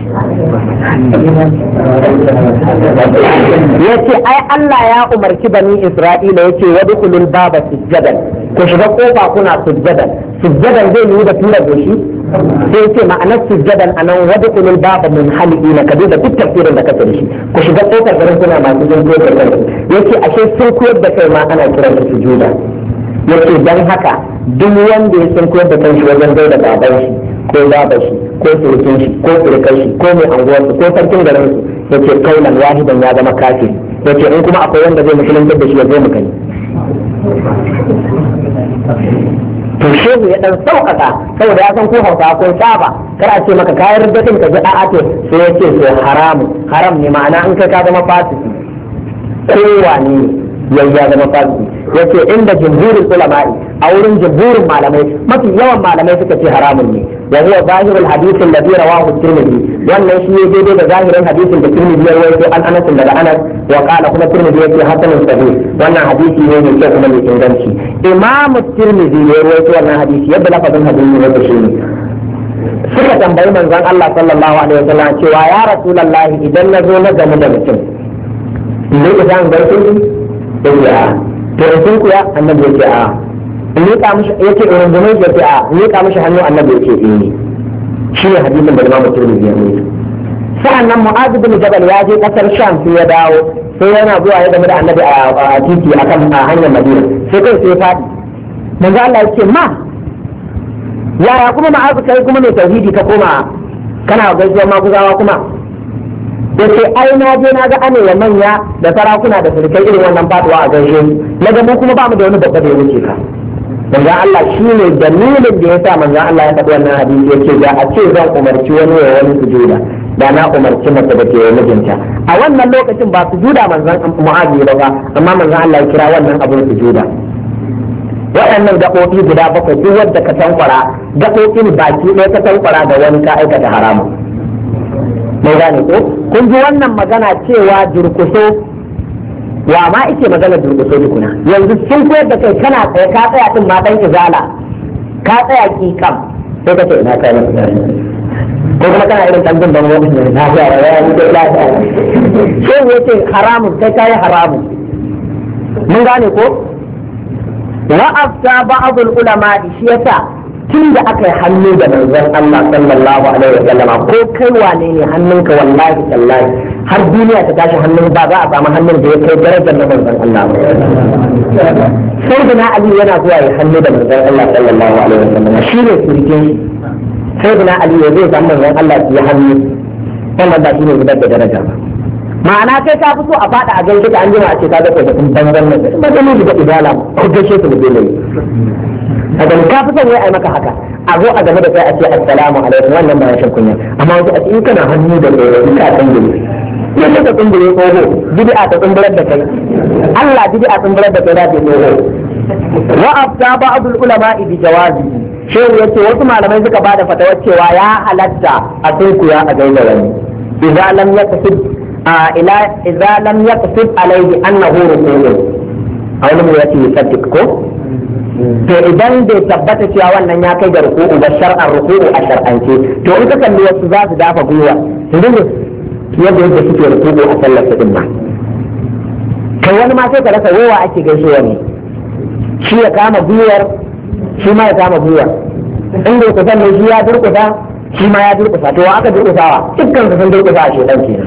yace ai Allah ya umarci bani Isra'ila yace wadkhulul baba sujjadan ku shiga kofa kuna sujjadan zai yi da tura goshi sai yace ma'anar sujjadan anan wadkhulul baba min halina ka duba duk tafsirin da kake da shi ku shiga kofar garin kuna masu jin kofar garin yace ashe sun koyar da kai ma ana kiran su sujuda. yace dan haka duk wanda ya san koyar da kanshi wajen gaida baban shi ko baban shi ko surukin shi ko surukan shi ko mai anguwar ko sarkin garin su yace kaulan wahidan ya zama kafiri. yace in kuma akwai wanda zai musulunta da shi ya zo mu kai. to shehu ya dan sauƙaƙa saboda ya san ko Hausa ko saba kar a ce maka kayar da ka ji a'a to sai yace to haram ne ma'ana in kai ka zama fasiki kowane ne ya zama fasiki. yace inda jumhurul ulama'i a wurin jumhurin malamai mafi yawan malamai suka ce haramun ne wa huwa zahirul hadith alladhi rawahu at-Tirmidhi wannan shi ne daidai da zahirin hadisin da Tirmidhi ya rawaito an Anas daga Anas wa qala kuma Tirmidhi yace hasanun sahih wannan hadisi ne mai kyau kuma mai inganci. Imam Tirmidhi ya rawaito wannan hadisi yadda lafazin hadisi ne da shi ne suka tambayi manzon Allah sallallahu alaihi wasallam cewa ya rasulullahi idan na zo na gamu da mutum ne da zan gaishe shi to in sun kuya annabi yake a in yi ka mishi yake in rungume shi yake a in yi ka mishi hannu annabi yake shi ne hadisin da Imam Tirmidhi ya rawaito. sa'annan Mu'adh bin Jabal ya je kasar Sham sai ya dawo sai yana zuwa ya game da annabi a titi akan hanyar Madina sai kai sai fadi manzo Allah yake ma yaya kuma Mu'adh kai kuma mai tauhidi ka koma kana gaisuwa maguzawa kuma yace ai na je na ga anewa manya da sarakuna da sulkai irin wannan faduwa a gaishe na ga mu kuma ba mu da wani babba da ya wuce ka. manzon Allah shine dalilin da yasa manzon Allah ya faɗi wannan hadisi yace da a ce zan umarci wani ya wani sujuda da na umarci mace da ke mijinta a wannan lokacin ba sujuda manzon Mu'adh ba amma manzon Allah ya kira wannan abin sujuda. waɗannan gaɓoɓi guda bakwai duk wanda ka tankwara gaɓoɓin baki ɗaya ka tankwara da wani ka aikata haramun. mai gane ko kun ji wannan magana cewa durkuso wa ma ike magana durkuso tukuna yanzu sun koyar da kai kana tsaye ka tsaya din ma dan izala ka tsaya kikam sai ka ce ina kai na ko kuma kana irin tambin da wani ne na ga ya ni da lafiya sai yace haramun kai kai haramun. mun gane ko wa afta ba'd ulama shi yasa tun da aka yi hannu da manzon Allah sallallahu alaihi wa sallama ko kai wane ne hannunka wallahi tallahi har duniya ta tashi hannun ba za a samu hannun da ya kai darajar na manzon Allah sai da Ali yana zuwa ya hannu da manzon Allah sallallahu alaihi wa sallama shi ne surkin sai da Ali ya zai samu manzon Allah ya hannu wannan ba shi ne zubar da daraja ba ma'ana kai ka fi so a fada a gaishe ka an jima a ce ka ga kai da kun banzan nan ba da mu da idala ko gaishe su da dole a ga ka fi son wai ai maka haka a zo a game da kai a ce assalamu alaikum wannan ba rashin kunya amma wata a in kana hannu da kai ka san dole ne sai ka tumbure kogo bid'a ta tumburar da kai Allah bid'a tumburar da kai da kogo wa afta ba'd ulama bi jawazi shehu yace wasu malamai suka bada fatawar cewa ya halatta a tunkuya a gaida wani idza lam yaqsid idza lam yaqsid alayhi annahu rusul aw lam yati yusaddiq ko to idan bai tabbata cewa wannan ya kai da ruku'u ba shar'an ruku'u a shar'ance to in ka kalli wasu za su dafa gwiwa su dinga yadda suke ruku'u a sallar su din ma kai wani ma sai ka rasa rowa ake gaishewa ne shi ya kama gwiwar shi ma ya kama gwiwar in bai kusan ne shi ya durkusa shi ma ya durkusa to wa aka durkusawa dukkan su sun durkusa a shedan kenan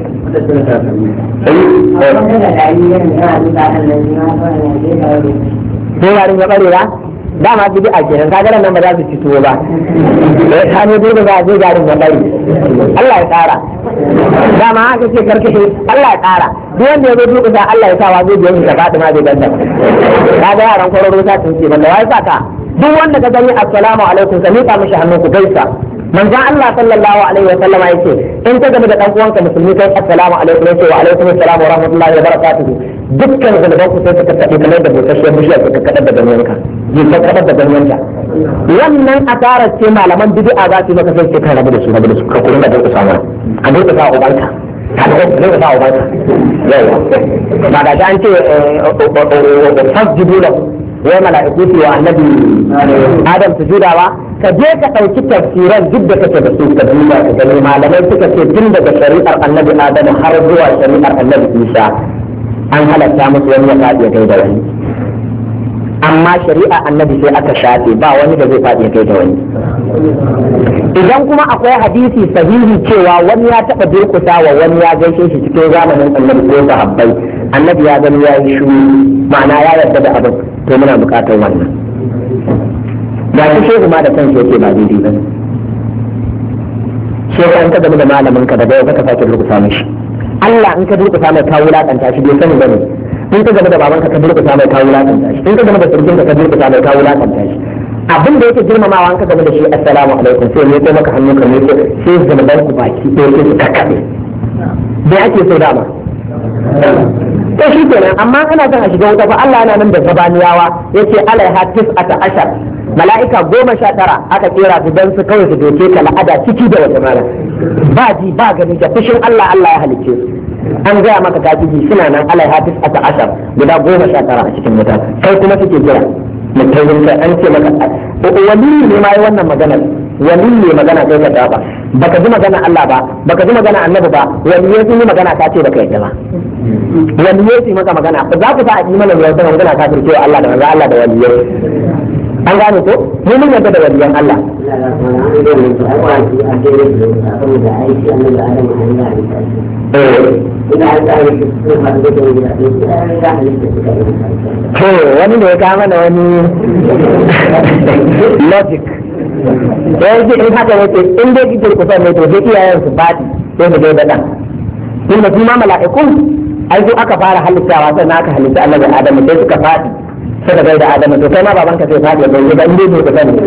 ko yarin ya bare ba dama bidi a kenan kagaran nan ba za su ci tuwo ba ka ne durkusa zai garin ya bare Allah ya tsara dama haka ce karkashe Allah ya tsara duk wanda ya zo durkusa Allah ya sawa zai biyo shi ka fadi ma bai ganta kaga yaran kwararo ta tunce banda wai saka duk wanda ka gani assalamu alaikum ka miƙa mishi hannu ku gaisa manzon Allah sallallahu alaihi wa sallama yace in ka gama da dan uwanka musulmi kai assalamu alaikum yace wa alaikum assalam wa rahmatullahi wa barakatuh dukkan zuluban ku sai suka tafi kamar da butashiyar bishiyar suka kada da ganyenka yin ka kada da ganyenka wannan asarar ce malaman bid'a za su yi maka sai ka rabu da su ka kuma da ku samu a duka sa ubanka ka duka sa ubanka yawa ba da an ce fasjudu lahu wai mala'iku su wa annabi Adam sujuda ba ka je ka ɗauki tafsiran duk da kake da su ka duba ka gani malamai suka ce tun daga shari'ar annabi Adam har zuwa shari'ar annabi Isa an halatta musu wani ya faɗi ya kai da wani amma shari'a annabi sai aka shafe ba wani da zai faɗi ya kai da wani idan kuma akwai hadisi sahihi cewa wani ya taɓa durkusa wa wani ya gaishe shi cikin zamanin annabi ko sahabbai annabi ya gani ya yi shuru ma'ana ya yarda da abin to muna bukatar wannan da shi shehu ma da kansa yake ba daidai ba shehu an ka zama da malamin ka daga yau ka sake durkusa mishi Allah in ka durkusa mai ka wulakanta shi bai sani bane in ka gaba da babanka ka durkusa mai ka wulakanta shi in ka gaba da sirkin ka durkusa mai ka wulakanta shi abin da yake girmamawa an ka gaba da shi assalamu alaikum sai ne ko maka hannu ka ne sai zunuban ku baki sai su kakkabe bai ake so dama to shi kenan amma ana son a shiga wuta fa Allah yana nan da zabaniyawa yace alaiha tis'ata ashar mala'ika 19 aka kera su dan su kawai su doke ka la'ada ciki da wata mala ba ji ba gani da fushin Allah ya halicce su an gaya maka kafiji suna nan alaiha tis'ata ashar guda 19 a cikin wuta kai kuma suke jira mutum kai an ce maka wali ne ma yi wannan maganar wali ne magana kai ka daba baka ji magana Allah ba baka ji magana annabi ba wani ya yi magana ka ce baka yadda ba wani ya yi maka magana ba za ku sa a yi mana yau da magana ka ce Allah da manzo Allah da waliyai an gane ko mu mun yadda da waliyan Allah to wani ne ya kama mana wani logic da yanzu in haka ne in dai kike kusa ne to sai iyayen su fadi sai mu dai da tunda su ma mala'ikun ai su aka fara halittawa sannan aka halitta Allah da Adamu sai suka fadi suka gai da Adamu to kai ma babanka sai fadi da idan dai ne kusa ne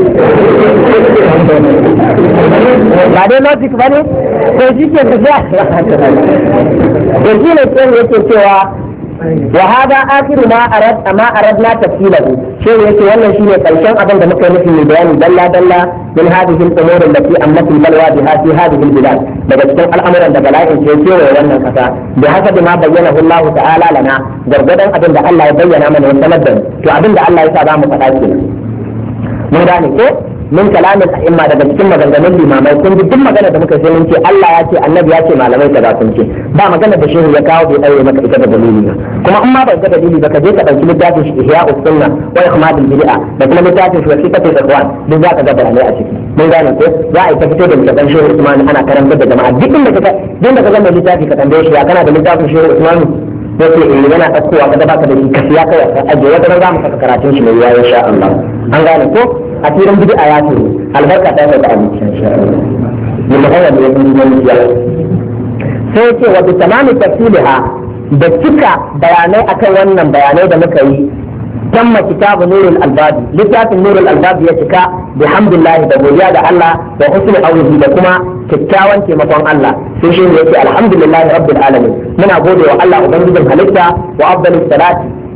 ba dai logic ba ne to shi ke tafiya to shi ne sai yake cewa وهذا آخر ما أردنا تفصيله شيء يكي ولا شيء كالشان أبن دمك نفي بيان دلا من هذه الأمور التي أمت البلوى بها في هذه البلاد بجسد الأمر عند بلاء شيء ويوانا الخطا بحسب ما بينه الله تعالى لنا جربدا أبن دا الله يبين من يتمدن تو أبن دا الله يسابع مفتاكينا من ذلك min kalamin a'imma daga cikin maganganun limamai kun ji duk magana da muka sai mun ce Allah ya ce annabi ya ce malamai kaza sun ce ba magana da shehu ya kawo bai daure maka ita da dalili ba kuma in ma ba ga dalili ba ka je ka dauki littafin shi Ihya'us Sunnah wa Ikhmadul Bid'ah da kuma littafin shi Wasiqatul Ikhwan duk za ka ga bayanai a ciki mun gane ko za a yi ta fito da littafin shehu Usman ana karantar da jama'a duk inda ka ga mai littafi ka tambaye shi ya kana da littafin shehu Usman yake yana ɗaukowa ka baka da shi ka siya kai ka ajiye wata ran za mu saka karatun shi mai yawa insha Allah an gane ko a tirin bid'a ya ce albarka ta da aminci insha Allah mun magana da yayin duniya sai ce wa tamami tafsilha da cika bayanai akan wannan bayanai da muka yi tamma kitabu nurul albab littafin nurul albab ya cika bihamdillah da godiya da Allah da husnul awlihi da kuma kyakkyawan taimakon Allah sai shi ne yake alhamdulillahi rabbil alamin muna gode wa Allah ubangijin halitta wa afdalus salati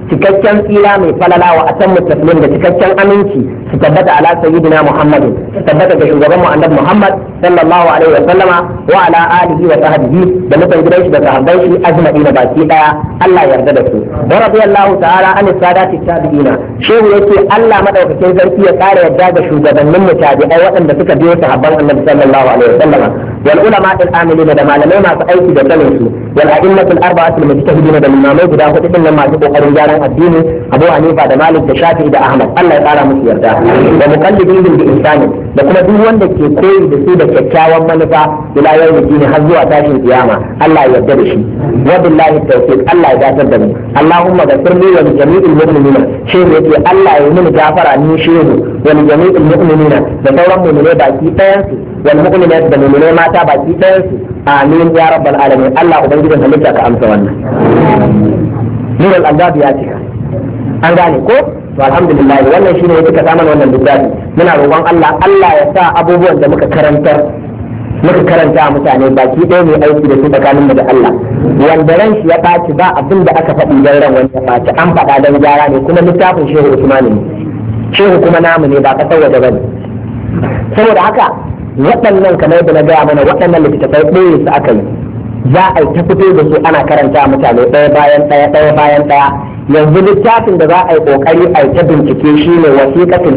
cikakken tsira mai falala wa atammu taslim da cikakken aminci su tabbata ala sayyidina Muhammadin, su tabbata ga shugaban mu annabi Muhammad sallallahu alaihi wa sallama wa ala alihi wa sahbihi da mutan gidan shi da sahabban shi ajma'in baki daya Allah ya yarda da su. Wa radiyallahu ta'ala an sadati tabi'ina. Shehu yace Allah madaukakin sarki ya kare yarda ga shugabannin mu tabi'ai waɗanda suka biyo sahabban annabi sallallahu alaihi wa sallama wal ulama al amilina da malamai masu aiki da sanin su wal a'immatul arba'atul mujtahidin da limamai guda hudu din nan masu kokarin gyaran addini Abu Hanifa da Malik da Shafi'i da Ahmad Allah ya kara musu yarda da muqallidin bi ihsani da kuma duk wanda ke koyi da su da kyakkyawan manufa ila yawmin din har zuwa tashin kiyama Allah ya yarda da shi wa billahi tawfiq Allah ya dace da mu Allahumma ghfir li wa li jami'il mu'minina shehu yake Allah ya yi mini gafara ni shehu wa li jami'il mu'minina da sauran mu'minai baki ɗayan su wal mu'minat da mu'minai mata baki ɗayan su amin ya rabbal alamin Allah ubangijin halitta ka amsa wannan nurul albab ya cika an gane ko to alhamdulillah wannan shine ya cika samun wannan littafi muna roƙon Allah ya sa abubuwan da muka karanta mutane baki ɗaya mai aiki da su tsakanin mu da Allah wanda ran shi ya ɓaci ba abin da aka faɗi dan ran wanda ɓaci an faɗa dan gyara ne kuma littafin shehu Usman ne shehu kuma namu ne ba kasar waje bane saboda haka waɗannan kamar da na gaya mana waɗannan littattafai ɗaya su aka yi za a yi ta fito da su ana karanta mutane ɗaya bayan ɗaya yanzu littafin da za a yi ƙoƙari a yi ta bincike shi ne wasiƙatul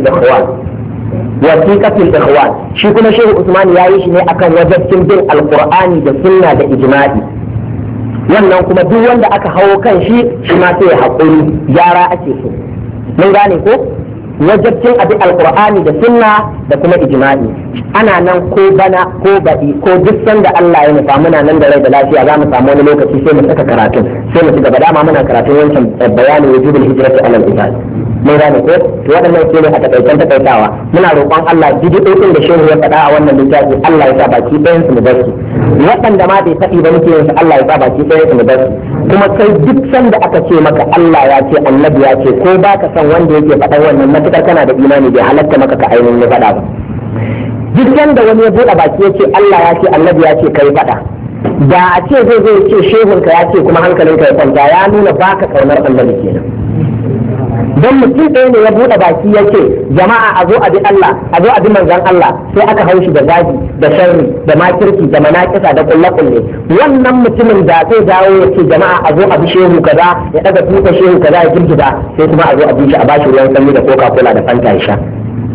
ikhwan shi kuma shehu Usman ya yi shi ne akan wajibcin bin alqur'ani da sunna da ijma'i wannan kuma duk wanda aka hawo kan shi ma sai ya haƙuri gyara ake so mun gane ko wajibcin abin alqur'ani da sunna da kuma ijma'i ana nan ko bana ko baɗi ko duk sanda Allah ya nufa muna nan da rai da lafiya za mu samu wani lokaci sai mu saka karatun sai mu ci gaba dama muna karatun wancan bayanin wujubul hijrati alal ibad mun gane ko to waɗannan su ne a takaitan takaitawa muna roƙon Allah bidiyoyin da shehu ya faɗa a wannan littafi Allah ya sa baki ɗayan su mu bar su waɗanda ma bai faɗi ba muke yin su Allah ya sa baki ɗayan su mu bar su kuma sai duk sanda aka ce maka Allah ya ce annabi ya ce ko ba ka san wanda yake faɗan wannan matukar kana da imani bai halatta maka ka ainihin ya faɗa ba duk sanda wani ya buɗe baki ya ce Allah ya ce annabi ya ce kai faɗa da a ce zai ce shehunka ya ce kuma hankalinka ya kwanta ya nuna baka kaunar annabi kenan don mutum ɗaya ne ya buɗe baki ya ce jama'a a zo a bi Allah a zo a bi manzon Allah sai aka haushi da zagi da sharri da makirki da manakisa da kulle wannan mutumin da zai dawo ya ce jama'a a zo a bi shehu kaza ya daga tuka shehu kaza ya girgiza sai kuma a zo a bi shi a bashi ruwan sanyi da coca cola da fanta ya sha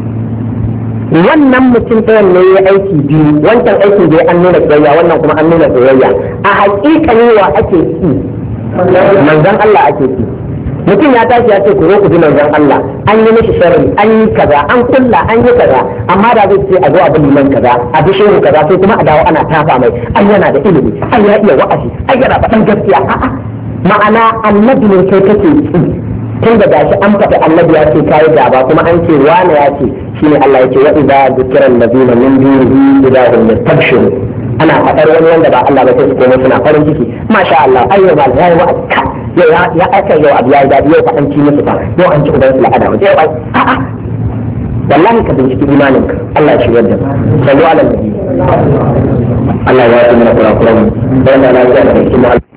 wannan mutum ɗayan ne ya aiki biyu wancan aikin da an nuna soyayya wannan kuma an nuna soyayya a haƙiƙani wa ake ci manzon Allah ake ci mutum ya tashi ya ce ku zo ku bi manzon Allah an yi mishi sharri an yi kaza an kulla an yi kaza amma da zai ce a zo a bi liman kaza a bi shehu kaza sai kuma a dawo ana tafa mai an yana da ilimi an ya iya wa'azi an yana faɗan gaskiya a'a ma'ana annabi ne kai kake ci tun da gashi an faɗi annabi ya ce kayi gaba kuma an ce wane ya ce shine Allah ya ce wa idza zikra allazina min dunihi idza hum yastabshirun ana faɗar wani wanda ba Allah ba sai su koma suna farin ciki masha Allah ayyo ba yayi wa'azi ya aka yau abu ya yi daɗi yau faɗan ci musu fa yau an ci uban su la'ada wajen yau a'a wallahi ka binciki imanin ka Allah ya shigar da sallu ala nabi Allah ya yi mana kurakuran da yana lafiya da cikin